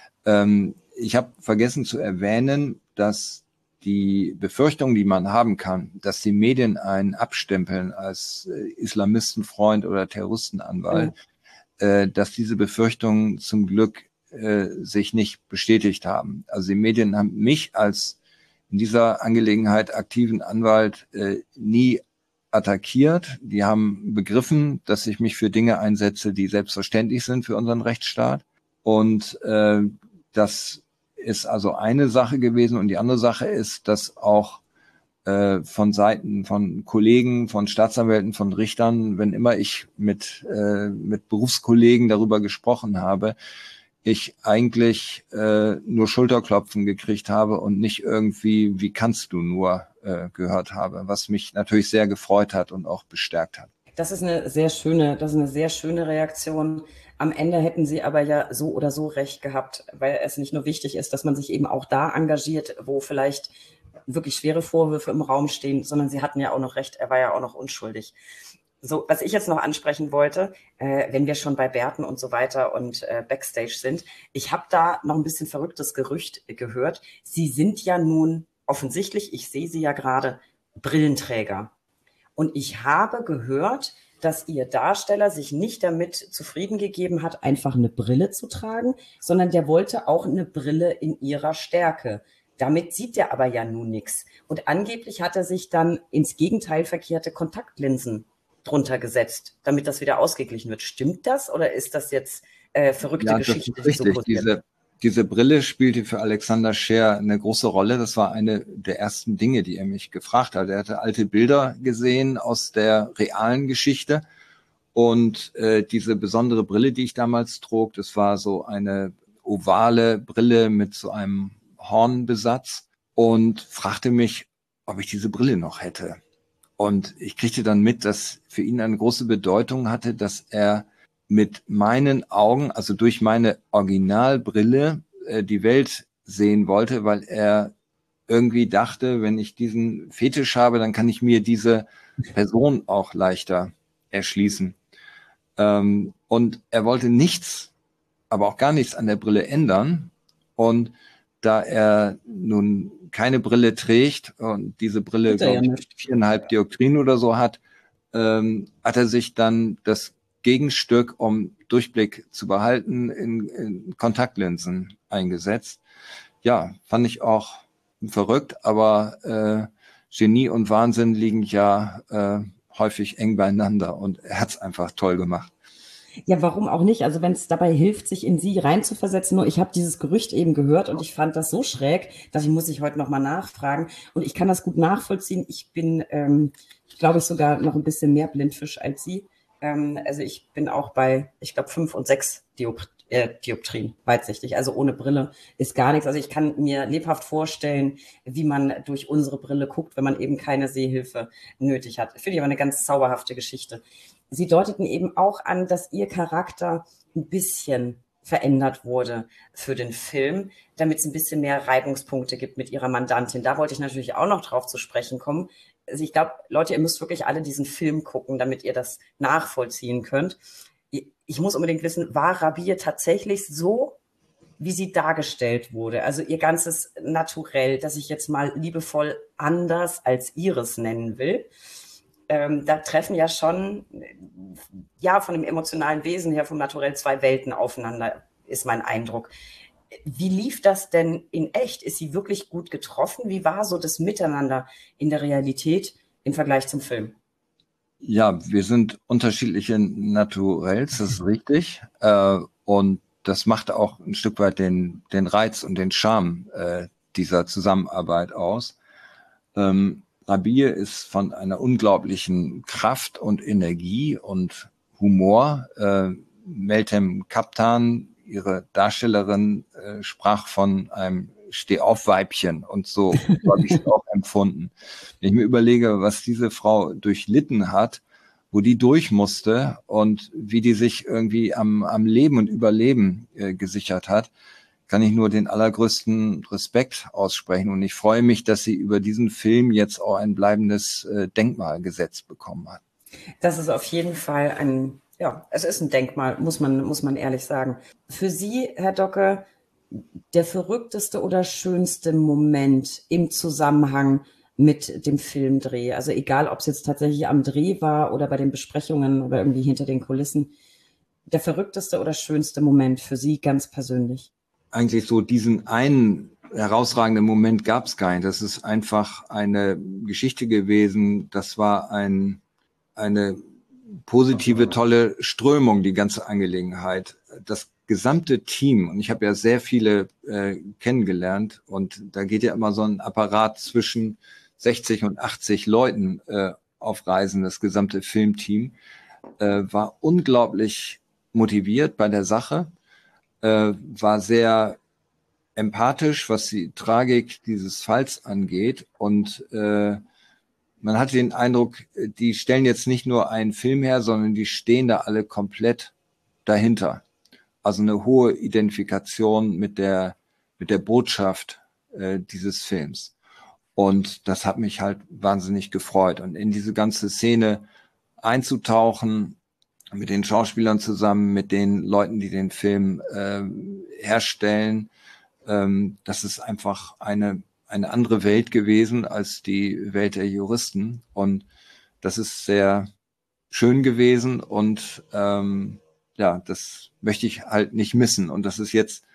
Ich habe vergessen zu erwähnen, dass die Befürchtung, die man haben kann, dass die Medien einen abstempeln als Islamistenfreund oder Terroristenanwalt, dass diese Befürchtungen zum Glück sich nicht bestätigt haben. Also die Medien haben mich als in dieser Angelegenheit aktiven Anwalt nie attackiert. Die haben begriffen, dass ich mich für Dinge einsetze, die selbstverständlich sind für unseren Rechtsstaat. Und das ist also eine Sache gewesen. Und die andere Sache ist, dass auch von Seiten von Kollegen, von Staatsanwälten, von Richtern, wenn immer ich mit Berufskollegen darüber gesprochen habe, ich eigentlich nur Schulterklopfen gekriegt habe und nicht irgendwie, wie kannst du nur, gehört habe, was mich natürlich sehr gefreut hat und auch bestärkt hat. Das ist eine sehr schöne Reaktion. Am Ende hätten Sie aber ja so oder so recht gehabt, weil es nicht nur wichtig ist, dass man sich eben auch da engagiert, wo vielleicht wirklich schwere Vorwürfe im Raum stehen, sondern Sie hatten ja auch noch recht, er war ja auch noch unschuldig. So, was ich jetzt noch ansprechen wollte, wenn wir schon bei Bärten und so weiter und Backstage sind, ich habe da noch ein bisschen verrücktes Gerücht gehört. Sie sind ja nun offensichtlich, ich sehe Sie ja gerade, Brillenträger. Und ich habe gehört, dass Ihr Darsteller sich nicht damit zufrieden gegeben hat, einfach eine Brille zu tragen, sondern der wollte auch eine Brille in ihrer Stärke. Damit sieht er aber ja nun nichts. Und angeblich hat er sich dann ins Gegenteil verkehrte Kontaktlinsen drunter gesetzt, damit das wieder ausgeglichen wird. Stimmt das oder ist das jetzt verrückte Ja, das Geschichte, ist die so richtig. kursiert? Diese Brille spielte für Alexander Scheer eine große Rolle. Das war eine der ersten Dinge, die er mich gefragt hat. Er hatte alte Bilder gesehen aus der realen Geschichte. Und diese besondere Brille, die ich damals trug, das war so eine ovale Brille mit so einem Hornbesatz und fragte mich, ob ich diese Brille noch hätte. Und ich kriegte dann mit, dass für ihn eine große Bedeutung hatte, dass er mit meinen Augen, also durch meine Originalbrille, die Welt sehen wollte, weil er irgendwie dachte, wenn ich diesen Fetisch habe, dann kann ich mir diese Person auch leichter erschließen. Und er wollte nichts, aber auch gar nichts an der Brille ändern. Und da er nun keine Brille trägt und diese Brille, Tut er ja glaube ich, nicht. 4,5 Dioptrien oder so hat, hat er sich dann das Gegenstück, um Durchblick zu behalten, in Kontaktlinsen eingesetzt. Ja, fand ich auch verrückt, aber Genie und Wahnsinn liegen ja häufig eng beieinander und er hat's einfach toll gemacht. Ja, warum auch nicht? Also wenn es dabei hilft, sich in sie reinzuversetzen. Nur ich habe dieses Gerücht eben gehört und ich fand das so schräg, dass ich heute noch mal nachfragen. Und ich kann das gut nachvollziehen. Ich bin, glaube ich, sogar noch ein bisschen mehr Blindfisch als Sie. Also ich bin auch bei, ich glaube, 5 und 6 Dioptrien weitsichtig. Also ohne Brille ist gar nichts. Also ich kann mir lebhaft vorstellen, wie man durch unsere Brille guckt, wenn man eben keine Sehhilfe nötig hat. Finde ich aber eine ganz zauberhafte Geschichte. Sie deuteten eben auch an, dass Ihr Charakter ein bisschen verändert wurde für den Film, damit es ein bisschen mehr Reibungspunkte gibt mit Ihrer Mandantin. Da wollte ich natürlich auch noch drauf zu sprechen kommen. Also ich glaube, Leute, ihr müsst wirklich alle diesen Film gucken, damit ihr das nachvollziehen könnt. Ich muss unbedingt wissen, war Rabie tatsächlich so, wie sie dargestellt wurde? Also ihr ganzes Naturell, das ich jetzt mal liebevoll anders als Iris nennen will. Da treffen ja schon, ja, von dem emotionalen Wesen her, vom Naturell zwei Welten aufeinander, ist mein Eindruck. Wie lief das denn in echt? Ist sie wirklich gut getroffen? Wie war so das Miteinander in der Realität im Vergleich zum Film? Ja, wir sind unterschiedliche Naturells, das ist richtig. Und das macht auch ein Stück weit den Reiz und den Charme dieser Zusammenarbeit aus. Rabie ist von einer unglaublichen Kraft und Energie und Humor. Meltem Kaptan, ihre Darstellerin, sprach von einem Stehaufweibchen und so habe ich es auch empfunden. Wenn ich mir überlege, was diese Frau durchlitten hat, wo die durch musste und wie die sich irgendwie am Leben und Überleben gesichert hat, kann ich nur den allergrößten Respekt aussprechen. Und ich freue mich, dass sie über diesen Film jetzt auch ein bleibendes Denkmal gesetzt bekommen hat. Das ist auf jeden Fall ein, ja, es ist ein Denkmal, muss man ehrlich sagen. Für Sie, Herr Docke, der verrückteste oder schönste Moment im Zusammenhang mit dem Filmdreh? Also egal, ob es jetzt tatsächlich am Dreh war oder bei den Besprechungen oder irgendwie hinter den Kulissen. Der verrückteste oder schönste Moment für Sie ganz persönlich? Eigentlich so diesen einen herausragenden Moment gab es gar nicht. Das ist einfach eine Geschichte gewesen. Das war eine positive, tolle Strömung, die ganze Angelegenheit. Das gesamte Team, und ich habe ja sehr viele kennengelernt, und da geht ja immer so ein Apparat zwischen 60 und 80 Leuten auf Reisen, das gesamte Filmteam, war unglaublich motiviert bei der Sache, war sehr empathisch, was die Tragik dieses Falls angeht, und man hatte den Eindruck, die stellen jetzt nicht nur einen Film her, sondern die stehen da alle komplett dahinter. Also eine hohe Identifikation mit der Botschaft dieses Films. Und das hat mich halt wahnsinnig gefreut. Und in diese ganze Szene einzutauchen, mit den Schauspielern zusammen, mit den Leuten, die den Film herstellen, das ist einfach eine andere Welt gewesen als die Welt der Juristen. Und das ist sehr schön gewesen und ja, das möchte ich halt nicht missen. Und das ist jetzt,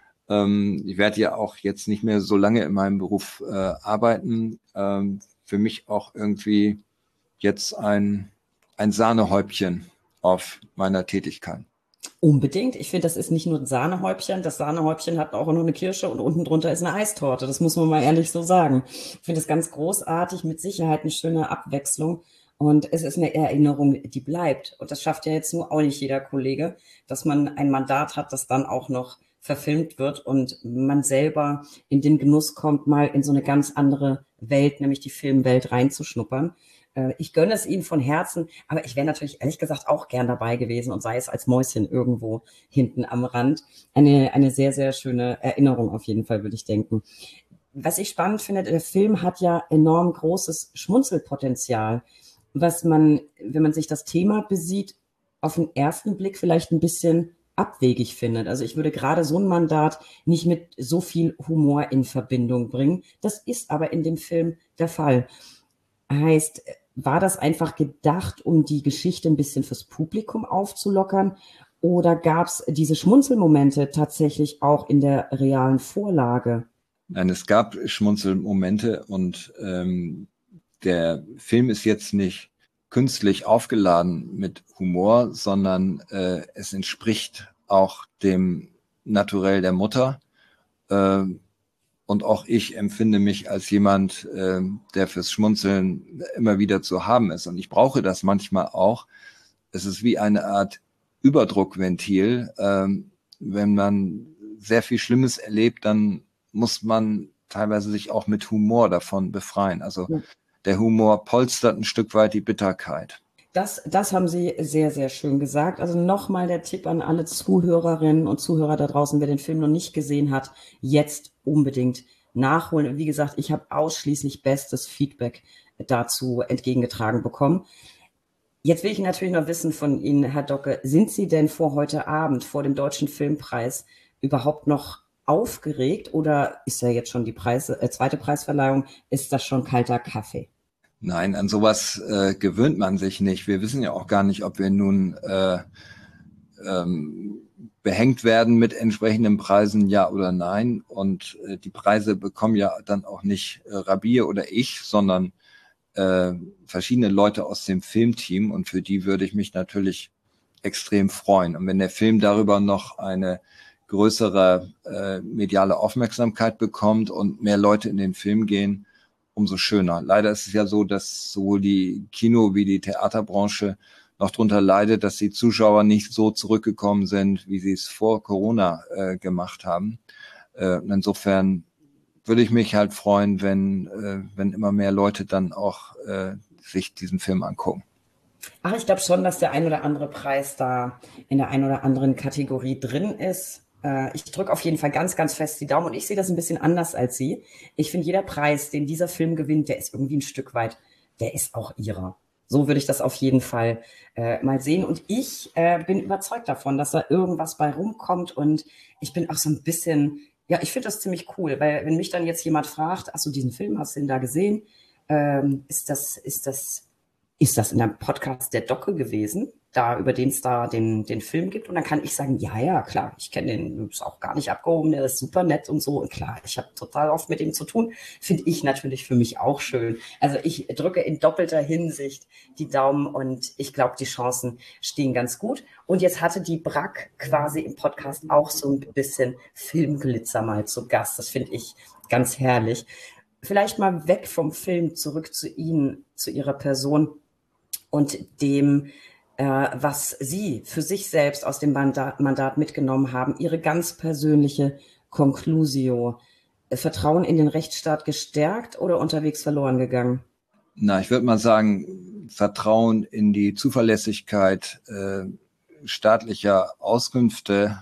ich werde ja auch jetzt nicht mehr so lange in meinem Beruf arbeiten. Für mich auch irgendwie jetzt ein ein Sahnehäubchen auf meiner Tätigkeit. Unbedingt. Ich finde, das ist nicht nur ein Sahnehäubchen. Das Sahnehäubchen hat auch noch eine Kirsche und unten drunter ist eine Eistorte. Das muss man mal ehrlich so sagen. Ich finde es ganz großartig, mit Sicherheit eine schöne Abwechslung. Und es ist eine Erinnerung, die bleibt. Und das schafft ja jetzt nur auch nicht jeder Kollege, dass man ein Mandat hat, das dann auch noch verfilmt wird und man selber in den Genuss kommt, mal in so eine ganz andere Welt, nämlich die Filmwelt reinzuschnuppern. Ich gönne es Ihnen von Herzen, aber ich wäre natürlich ehrlich gesagt auch gern dabei gewesen und sei es als Mäuschen irgendwo hinten am Rand. Eine sehr, sehr schöne Erinnerung auf jeden Fall, würde ich denken. Was ich spannend finde, der Film hat ja enorm großes Schmunzelpotenzial, was man, wenn man sich das Thema besieht, auf den ersten Blick vielleicht ein bisschen abwegig findet. Also ich würde gerade so ein Mandat nicht mit so viel Humor in Verbindung bringen. Das ist aber in dem Film der Fall. Heißt, war das einfach gedacht, um die Geschichte ein bisschen fürs Publikum aufzulockern? Oder gab es diese Schmunzelmomente tatsächlich auch in der realen Vorlage? Nein, es gab Schmunzelmomente und der Film ist jetzt nicht künstlich aufgeladen mit Humor, sondern es entspricht auch dem Naturell der Mutter. Und auch ich empfinde mich als jemand, der fürs Schmunzeln immer wieder zu haben ist. Und ich brauche das manchmal auch. Es ist wie eine Art Überdruckventil. Wenn man sehr viel Schlimmes erlebt, dann muss man teilweise sich auch mit Humor davon befreien. Also Ja. der Humor polstert ein Stück weit die Bitterkeit. Das haben Sie sehr, sehr schön gesagt. Also nochmal der Tipp an alle Zuhörerinnen und Zuhörer da draußen, wer den Film noch nicht gesehen hat, jetzt unbedingt nachholen. Und wie gesagt, ich habe ausschließlich bestes Feedback dazu entgegengetragen bekommen. Jetzt will ich natürlich noch wissen von Ihnen, Herr Docke, sind Sie denn vor heute Abend, vor dem Deutschen Filmpreis, überhaupt noch aufgeregt oder ist ja jetzt schon die zweite Preisverleihung, ist das schon kalter Kaffee? Nein, an sowas gewöhnt man sich nicht. Wir wissen ja auch gar nicht, ob wir nun behängt werden mit entsprechenden Preisen, ja oder nein. Und die Preise bekommen ja dann auch nicht Rabir oder ich, sondern verschiedene Leute aus dem Filmteam. Und für die würde ich mich natürlich extrem freuen. Und wenn der Film darüber noch eine größere mediale Aufmerksamkeit bekommt und mehr Leute in den Film gehen, umso schöner. Leider ist es ja so, dass sowohl die Kino- wie die Theaterbranche noch drunter leidet, dass die Zuschauer nicht so zurückgekommen sind, wie sie es vor Corona gemacht haben. Insofern würde ich mich halt freuen, wenn immer mehr Leute dann auch sich diesen Film angucken. Ach, ich glaube schon, dass der ein oder andere Preis da in der ein oder anderen Kategorie drin ist. Ich drücke auf jeden Fall ganz, ganz fest die Daumen und ich sehe das ein bisschen anders als Sie. Ich finde, jeder Preis, den dieser Film gewinnt, der ist irgendwie ein Stück weit, der ist auch Ihrer. So würde ich das auf jeden Fall mal sehen. Und ich bin überzeugt davon, dass da irgendwas bei rumkommt. Und ich bin auch so ein bisschen, ja, ich finde das ziemlich cool, weil wenn mich dann jetzt jemand fragt, ach so, diesen Film, hast du den da gesehen? Ist das in einem Podcast der Docke gewesen, da über den es da den Film gibt? Und dann kann ich sagen, ja, ja, klar, ich kenne den, ist auch gar nicht abgehoben, der ist super nett und so. Und klar, ich habe total oft mit ihm zu tun. Finde ich natürlich für mich auch schön. Also ich drücke in doppelter Hinsicht die Daumen und ich glaube, die Chancen stehen ganz gut. Und jetzt hatte die Brack quasi im Podcast auch so ein bisschen Filmglitzer mal zu Gast. Das finde ich ganz herrlich. Vielleicht mal weg vom Film, zurück zu Ihnen, zu Ihrer Person und dem, was Sie für sich selbst aus dem Mandat mitgenommen haben, Ihre ganz persönliche Conclusio. Vertrauen in den Rechtsstaat gestärkt oder unterwegs verloren gegangen? Na, ich würde mal sagen, Vertrauen in die Zuverlässigkeit staatlicher Auskünfte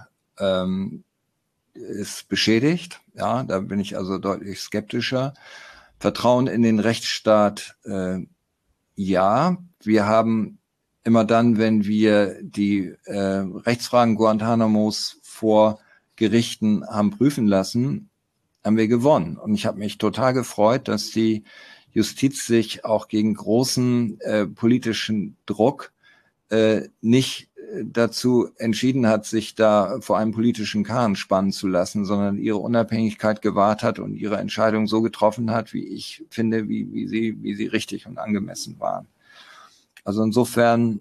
ist beschädigt. Ja, da bin ich also deutlich skeptischer. Vertrauen in den Rechtsstaat, ja. Wir haben immer dann, wenn wir die Rechtsfragen Guantanamos vor Gerichten haben prüfen lassen, haben wir gewonnen. Und ich habe mich total gefreut, dass die Justiz sich auch gegen großen politischen Druck nicht dazu entschieden hat, sich da vor einem politischen Kahn spannen zu lassen, sondern ihre Unabhängigkeit gewahrt hat und ihre Entscheidung so getroffen hat, wie ich finde, wie sie richtig und angemessen waren. Also insofern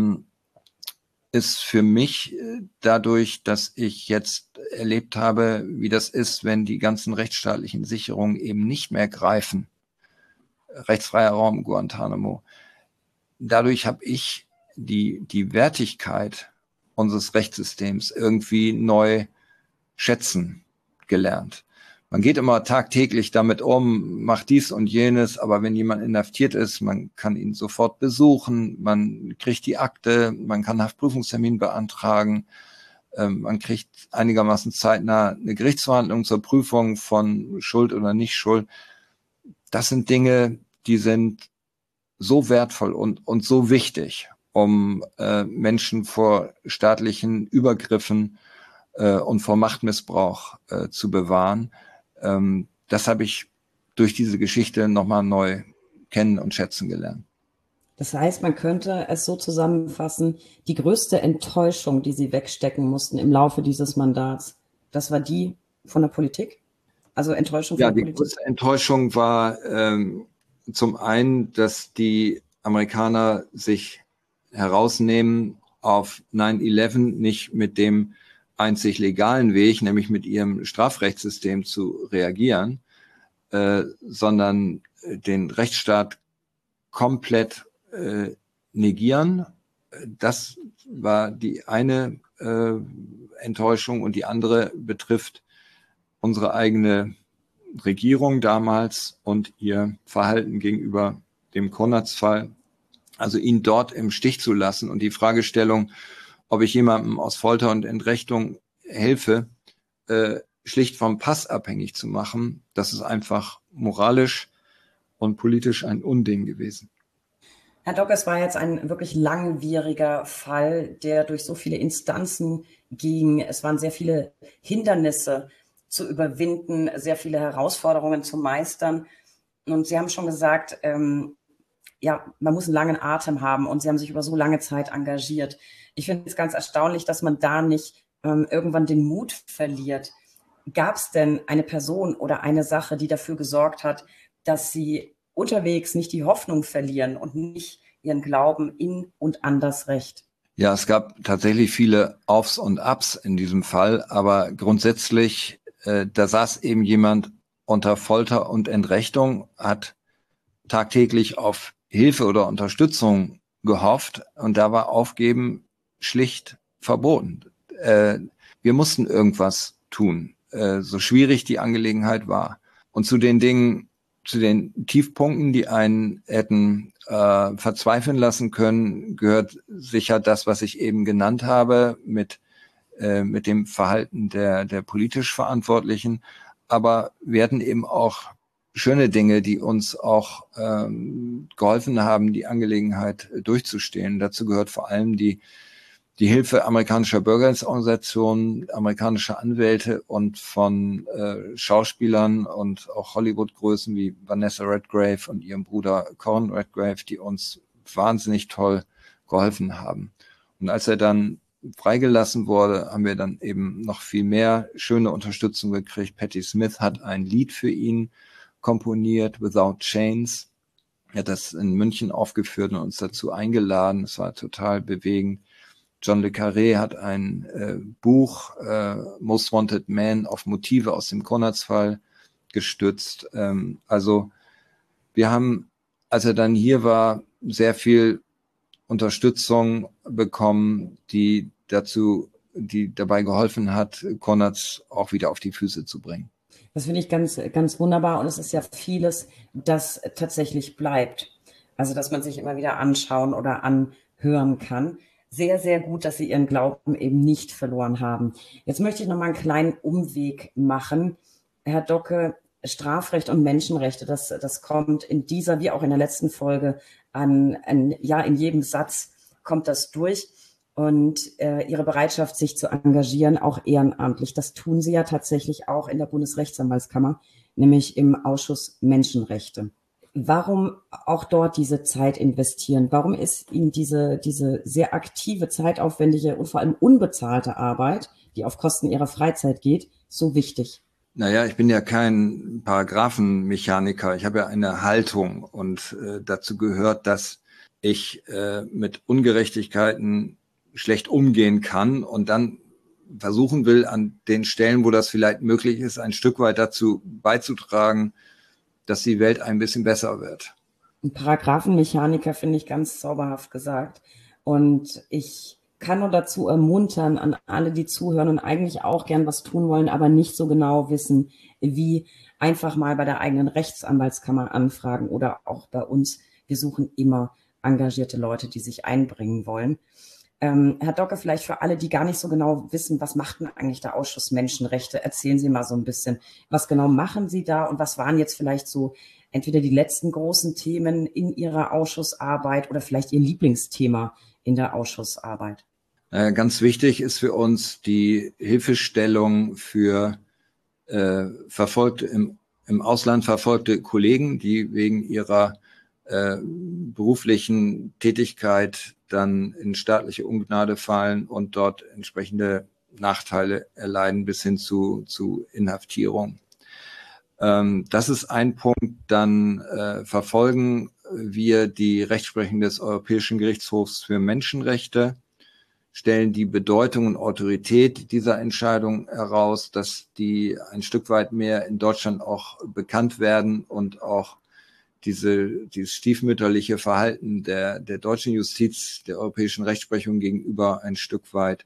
ist für mich dadurch, dass ich jetzt erlebt habe, wie das ist, wenn die ganzen rechtsstaatlichen Sicherungen eben nicht mehr greifen, rechtsfreier Raum Guantanamo, dadurch habe ich die Wertigkeit unseres Rechtssystems irgendwie neu schätzen gelernt. Man geht immer tagtäglich damit um, macht dies und jenes, aber wenn jemand inhaftiert ist, man kann ihn sofort besuchen, man kriegt die Akte, man kann Haftprüfungstermin beantragen, man kriegt einigermaßen zeitnah eine Gerichtsverhandlung zur Prüfung von Schuld oder nicht Schuld. Das sind Dinge, die sind so wertvoll und so wichtig, um Menschen vor staatlichen Übergriffen und vor Machtmissbrauch zu bewahren. Das habe ich durch diese Geschichte nochmal neu kennen und schätzen gelernt. Das heißt, man könnte es so zusammenfassen, die größte Enttäuschung, die Sie wegstecken mussten im Laufe dieses Mandats, das war die von der Politik? Also Enttäuschung von Ja, der die Politik? größte Enttäuschung war zum einen, dass die Amerikaner sich herausnehmen, auf 9/11 nicht mit dem einzig legalen Weg, nämlich mit ihrem Strafrechtssystem zu reagieren, sondern den Rechtsstaat komplett negieren. Das war die eine Enttäuschung, und die andere betrifft unsere eigene Regierung damals und ihr Verhalten gegenüber dem Konrads-Fall. Also ihn dort im Stich zu lassen und die Fragestellung, ob ich jemandem aus Folter und Entrechtung helfe, schlicht vom Pass abhängig zu machen, das ist einfach moralisch und politisch ein Unding gewesen. Herr Dock, es war jetzt ein wirklich langwieriger Fall, der durch so viele Instanzen ging. Es waren sehr viele Hindernisse zu überwinden, sehr viele Herausforderungen zu meistern. Und Sie haben schon gesagt, ja, man muss einen langen Atem haben, und Sie haben sich über so lange Zeit engagiert. Ich finde es ganz erstaunlich, dass man da nicht irgendwann den Mut verliert. Gab es denn eine Person oder eine Sache, die dafür gesorgt hat, dass Sie unterwegs nicht die Hoffnung verlieren und nicht ihren Glauben in und an das Recht? Ja, es gab tatsächlich viele Aufs und Abs in diesem Fall, aber grundsätzlich, da saß eben jemand unter Folter und Entrechtung, hat tagtäglich auf Hilfe oder Unterstützung gehofft, und da war Aufgeben schlicht verboten. Wir mussten irgendwas tun, so schwierig die Angelegenheit war. Und zu den Dingen, zu den Tiefpunkten, die einen hätten verzweifeln lassen können, gehört sicher das, was ich eben genannt habe, mit dem Verhalten der politisch Verantwortlichen. Aber wir hatten eben auch schöne Dinge, die uns auch geholfen haben, die Angelegenheit durchzustehen. Dazu gehört vor allem die Hilfe amerikanischer Bürgerrechtsorganisationen, amerikanischer Anwälte und von Schauspielern und auch Hollywood-Größen wie Vanessa Redgrave und ihrem Bruder Corin Redgrave, die uns wahnsinnig toll geholfen haben. Und als er dann freigelassen wurde, haben wir dann eben noch viel mehr schöne Unterstützung gekriegt. Patti Smith hat ein Lied für ihn komponiert, Without Chains. Er hat das in München aufgeführt und uns dazu eingeladen. Es war total bewegend. John le Carré hat ein Buch, Most Wanted Man, auf Motive aus dem Konrads-Fall gestützt. Also wir haben, als er dann hier war, sehr viel Unterstützung bekommen, die dabei geholfen hat, Konrads auch wieder auf die Füße zu bringen. Das finde ich ganz, ganz wunderbar. Und es ist ja vieles, das tatsächlich bleibt. Also, dass man sich immer wieder anschauen oder anhören kann. Sehr, sehr gut, dass Sie Ihren Glauben eben nicht verloren haben. Jetzt möchte ich noch mal einen kleinen Umweg machen. Herr Docke, Strafrecht und Menschenrechte, das kommt in dieser wie auch in der letzten Folge ja, in jedem Satz kommt das durch. Und Ihre Bereitschaft, sich zu engagieren, auch ehrenamtlich, das tun Sie ja tatsächlich auch in der Bundesrechtsanwaltskammer, nämlich im Ausschuss Menschenrechte. Warum auch dort diese Zeit investieren? Warum ist Ihnen diese sehr aktive, zeitaufwendige und vor allem unbezahlte Arbeit, die auf Kosten Ihrer Freizeit geht, so wichtig? Naja, ich bin ja kein Paragraphenmechaniker. Ich habe ja eine Haltung, und dazu gehört, dass ich mit Ungerechtigkeiten schlecht umgehen kann und dann versuchen will, an den Stellen, wo das vielleicht möglich ist, ein Stück weit dazu beizutragen, dass die Welt ein bisschen besser wird. Ein Paragraphenmechaniker finde ich ganz zauberhaft gesagt. Und ich kann nur dazu ermuntern, an alle, die zuhören und eigentlich auch gern was tun wollen, aber nicht so genau wissen, wie, einfach mal bei der eigenen Rechtsanwaltskammer anfragen oder auch bei uns. Wir suchen immer engagierte Leute, die sich einbringen wollen. Herr Docke, vielleicht für alle, die gar nicht so genau wissen, was macht denn eigentlich der Ausschuss Menschenrechte? Erzählen Sie mal so ein bisschen, was genau machen Sie da und was waren jetzt vielleicht so entweder die letzten großen Themen in Ihrer Ausschussarbeit oder vielleicht Ihr Lieblingsthema in der Ausschussarbeit? Ganz wichtig ist für uns die Hilfestellung für verfolgte im Ausland verfolgte Kollegen, die wegen ihrer beruflichen Tätigkeit dann in staatliche Ungnade fallen und dort entsprechende Nachteile erleiden bis hin zu Inhaftierung. Das ist ein Punkt. Dann verfolgen wir die Rechtsprechung des Europäischen Gerichtshofs für Menschenrechte, stellen die Bedeutung und Autorität dieser Entscheidung heraus, dass die ein Stück weit mehr in Deutschland auch bekannt werden und auch dieses stiefmütterliche Verhalten der deutschen Justiz, der europäischen Rechtsprechung gegenüber ein Stück weit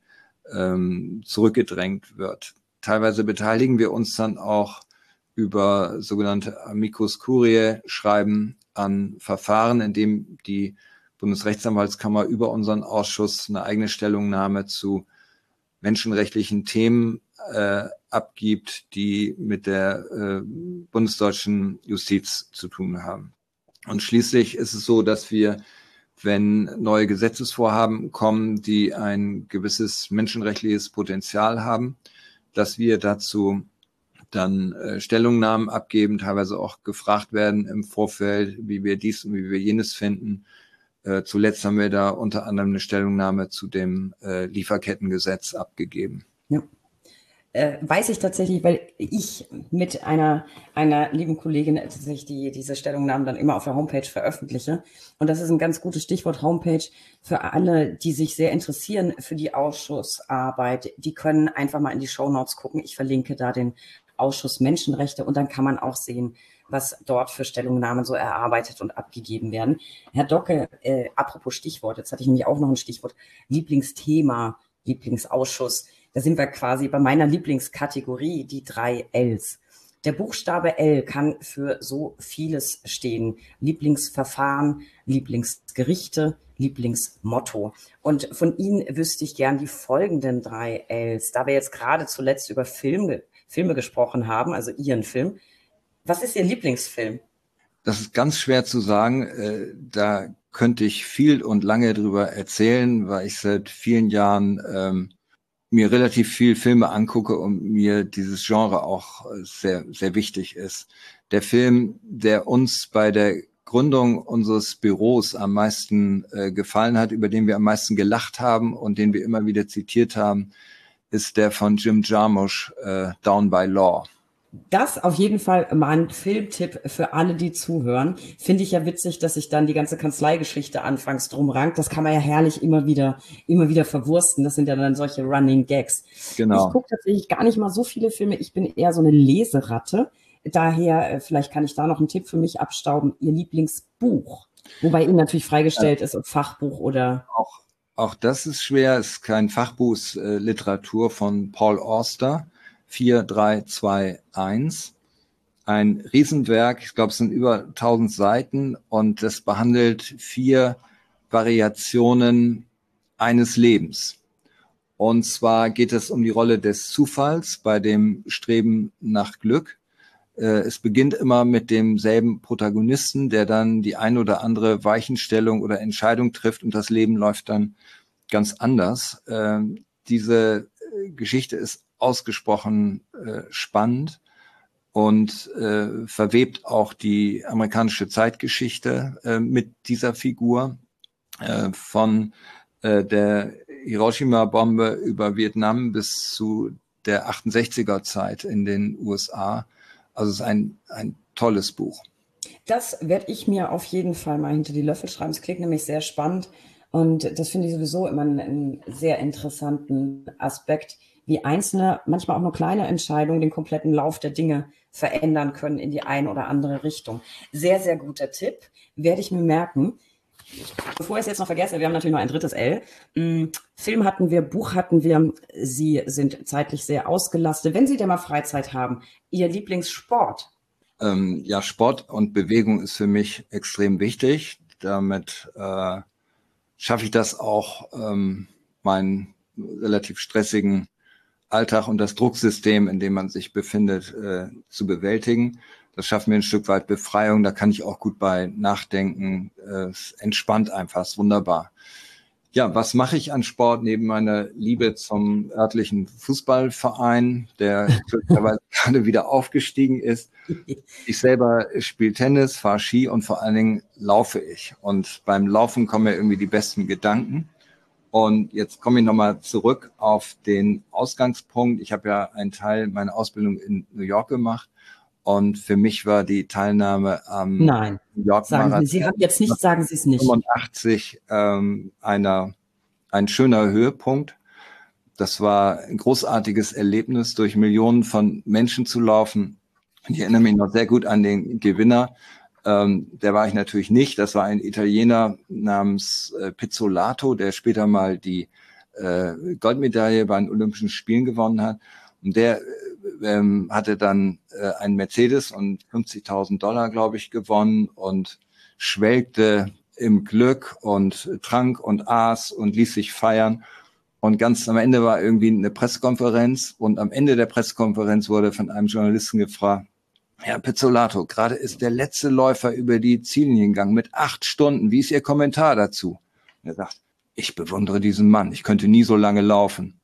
zurückgedrängt wird. Teilweise beteiligen wir uns dann auch über sogenannte Amicus Curiae Schreiben an Verfahren, in dem die Bundesrechtsanwaltskammer über unseren Ausschuss eine eigene Stellungnahme zu menschenrechtlichen Themen abgibt, die mit der bundesdeutschen Justiz zu tun haben. Und schließlich ist es so, dass wir, wenn neue Gesetzesvorhaben kommen, die ein gewisses menschenrechtliches Potenzial haben, dass wir dazu dann Stellungnahmen abgeben, teilweise auch gefragt werden im Vorfeld, wie wir dies und wie wir jenes finden. Zuletzt haben wir da unter anderem eine Stellungnahme zu dem Lieferkettengesetz abgegeben. Ja. Weiß ich tatsächlich, weil ich mit einer lieben Kollegin tatsächlich diese Stellungnahmen dann immer auf der Homepage veröffentliche. Und das ist ein ganz gutes Stichwort, Homepage. Für alle, die sich sehr interessieren für die Ausschussarbeit, die können einfach mal in die Shownotes gucken. Ich verlinke da den Ausschuss Menschenrechte und dann kann man auch sehen, was dort für Stellungnahmen so erarbeitet und abgegeben werden. Herr Docke, apropos Stichwort, jetzt hatte ich nämlich auch noch ein Stichwort, Lieblingsthema, Lieblingsausschuss. Da sind wir quasi bei meiner Lieblingskategorie, die 3 Ls. Der Buchstabe L kann für so vieles stehen. Lieblingsverfahren, Lieblingsgerichte, Lieblingsmotto. Und von Ihnen wüsste ich gern die folgenden 3 Ls. Da wir jetzt gerade zuletzt über Filme gesprochen haben, also Ihren Film. Was ist Ihr Lieblingsfilm? Das ist ganz schwer zu sagen. Da könnte ich viel und lange drüber erzählen, weil ich seit vielen Jahren mir relativ viel Filme angucke und mir dieses Genre auch sehr, sehr wichtig ist. Der Film, der uns bei der Gründung unseres Büros am meisten gefallen hat, über den wir am meisten gelacht haben und den wir immer wieder zitiert haben, ist der von Jim Jarmusch, Down by Law. Das auf jeden Fall mal ein Filmtipp für alle, die zuhören. Finde ich ja witzig, dass sich dann die ganze Kanzleigeschichte anfangs drum rankt. Das kann man ja herrlich immer wieder verwursten. Das sind ja dann solche Running Gags. Genau. Ich gucke tatsächlich gar nicht mal so viele Filme. Ich bin eher so eine Leseratte. Daher, vielleicht kann ich da noch einen Tipp für mich abstauben. Ihr Lieblingsbuch. Wobei Ihnen natürlich freigestellt ist, ob Fachbuch oder... Auch das ist schwer. Es ist kein Fachbuch, es ist Literatur von Paul Auster. 4321. Ein Riesenwerk, ich glaube, es sind über 1000 Seiten und das behandelt 4 Variationen eines Lebens. Und zwar geht es um die Rolle des Zufalls bei dem Streben nach Glück. Es beginnt immer mit demselben Protagonisten, der dann die ein oder andere Weichenstellung oder Entscheidung trifft und das Leben läuft dann ganz anders. Diese Geschichte ist ausgesprochen spannend und verwebt auch die amerikanische Zeitgeschichte mit dieser Figur von der Hiroshima-Bombe über Vietnam bis zu der 68er-Zeit in den USA. Also es ist ein tolles Buch. Das werde ich mir auf jeden Fall mal hinter die Löffel schreiben. Es klingt nämlich sehr spannend und das finde ich sowieso immer einen sehr interessanten Aspekt, wie einzelne, manchmal auch nur kleine Entscheidungen den kompletten Lauf der Dinge verändern können in die eine oder andere Richtung. Sehr, sehr guter Tipp, werde ich mir merken. Bevor ich es jetzt noch vergesse, wir haben natürlich noch ein drittes L. Film hatten wir, Buch hatten wir. Sie sind zeitlich sehr ausgelastet. Wenn Sie denn mal Freizeit haben, Ihr Lieblingssport? Ja, Sport und Bewegung ist für mich extrem wichtig. Damit schaffe ich das auch, meinen relativ stressigen Alltag und das Drucksystem, in dem man sich befindet, zu bewältigen. Das schafft mir ein Stück weit Befreiung. Da kann ich auch gut bei nachdenken. Es entspannt einfach, ist wunderbar. Ja, was mache ich an Sport neben meiner Liebe zum örtlichen Fußballverein, der glücklicherweise gerade wieder aufgestiegen ist? Ich selber spiele Tennis, fahre Ski und vor allen Dingen laufe ich. Und beim Laufen kommen mir irgendwie die besten Gedanken. Und jetzt komme ich nochmal zurück auf den Ausgangspunkt. Ich habe ja einen Teil meiner Ausbildung in New York gemacht. Und für mich war die Teilnahme am Nein, New York sagen Marathon Sie haben jetzt nicht, sagen Sie es nicht. 85 ein schöner Höhepunkt. Das war ein großartiges Erlebnis, durch Millionen von Menschen zu laufen. Ich erinnere mich noch sehr gut an den Gewinner. Der war ich natürlich nicht. Das war ein Italiener namens Pizzolato, der später mal die Goldmedaille bei den Olympischen Spielen gewonnen hat. Und der hatte dann einen Mercedes und $50.000, glaube ich, gewonnen und schwelgte im Glück und trank und aß und ließ sich feiern. Und ganz am Ende war irgendwie eine Pressekonferenz. Und am Ende der Pressekonferenz wurde von einem Journalisten gefragt: Herr Pizzolato, gerade ist der letzte Läufer über die Ziellinie gegangen mit 8 Stunden. Wie ist Ihr Kommentar dazu? Und er sagt: Ich bewundere diesen Mann. Ich könnte nie so lange laufen.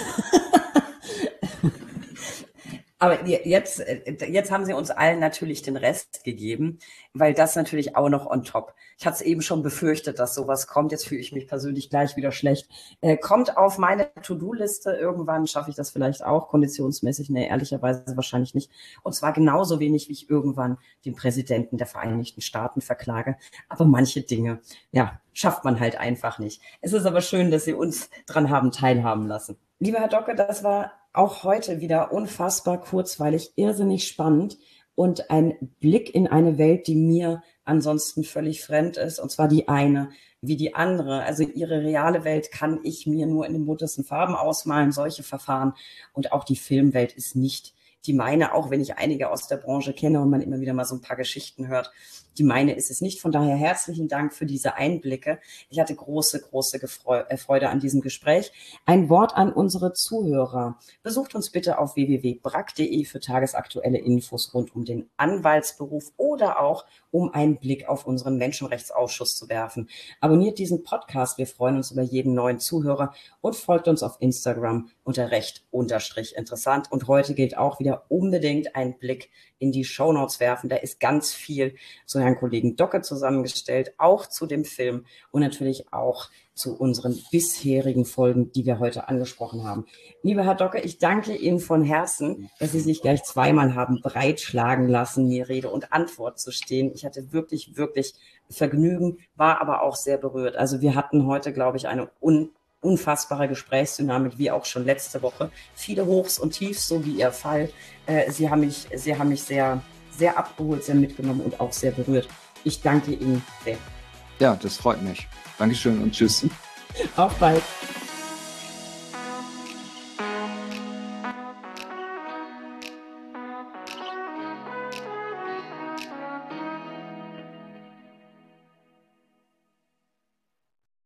Aber jetzt haben Sie uns allen natürlich den Rest gegeben, weil das natürlich auch noch on top. Ich hatte es eben schon befürchtet, dass sowas kommt. Jetzt fühle ich mich persönlich gleich wieder schlecht. Kommt auf meine To-Do-Liste. Irgendwann schaffe ich das vielleicht auch, konditionsmäßig. Nee, ehrlicherweise wahrscheinlich nicht. Und zwar genauso wenig, wie ich irgendwann den Präsidenten der Vereinigten Staaten verklage. Aber manche Dinge, ja, schafft man halt einfach nicht. Es ist aber schön, dass Sie uns dran haben teilhaben lassen. Lieber Herr Docke, das war auch heute wieder unfassbar kurzweilig, irrsinnig spannend und ein Blick in eine Welt, die mir ansonsten völlig fremd ist, und zwar die eine wie die andere. Also Ihre reale Welt kann ich mir nur in den buntesten Farben ausmalen, solche Verfahren, und auch die Filmwelt ist nicht die meine, auch wenn ich einige aus der Branche kenne und man immer wieder mal so ein paar Geschichten hört. Die meine ist es nicht. Von daher herzlichen Dank für diese Einblicke. Ich hatte große Freude an diesem Gespräch. Ein Wort an unsere Zuhörer. Besucht uns bitte auf www.brack.de für tagesaktuelle Infos rund um den Anwaltsberuf oder auch um einen Blick auf unseren Menschenrechtsausschuss zu werfen. Abonniert diesen Podcast. Wir freuen uns über jeden neuen Zuhörer und folgt uns auf Instagram unter recht_interessant. Und heute gilt auch wieder unbedingt einen Blick in die Shownotes werfen. Da ist ganz viel zu Herrn Kollegen Docke zusammengestellt, auch zu dem Film und natürlich auch zu unseren bisherigen Folgen, die wir heute angesprochen haben. Lieber Herr Docke, ich danke Ihnen von Herzen, dass Sie sich gleich zweimal haben breitschlagen lassen, mir Rede und Antwort zu stehen. Ich hatte wirklich, wirklich Vergnügen, war aber auch sehr berührt. Also wir hatten heute, glaube ich, eine unfassbare Gesprächsdynamik, wie auch schon letzte Woche. Viele Hochs und Tiefs, so wie Ihr Fall. Sie haben mich sehr, sehr abgeholt, sehr mitgenommen und auch sehr berührt. Ich danke Ihnen sehr. Ja, das freut mich. Dankeschön und tschüss. Auf bald.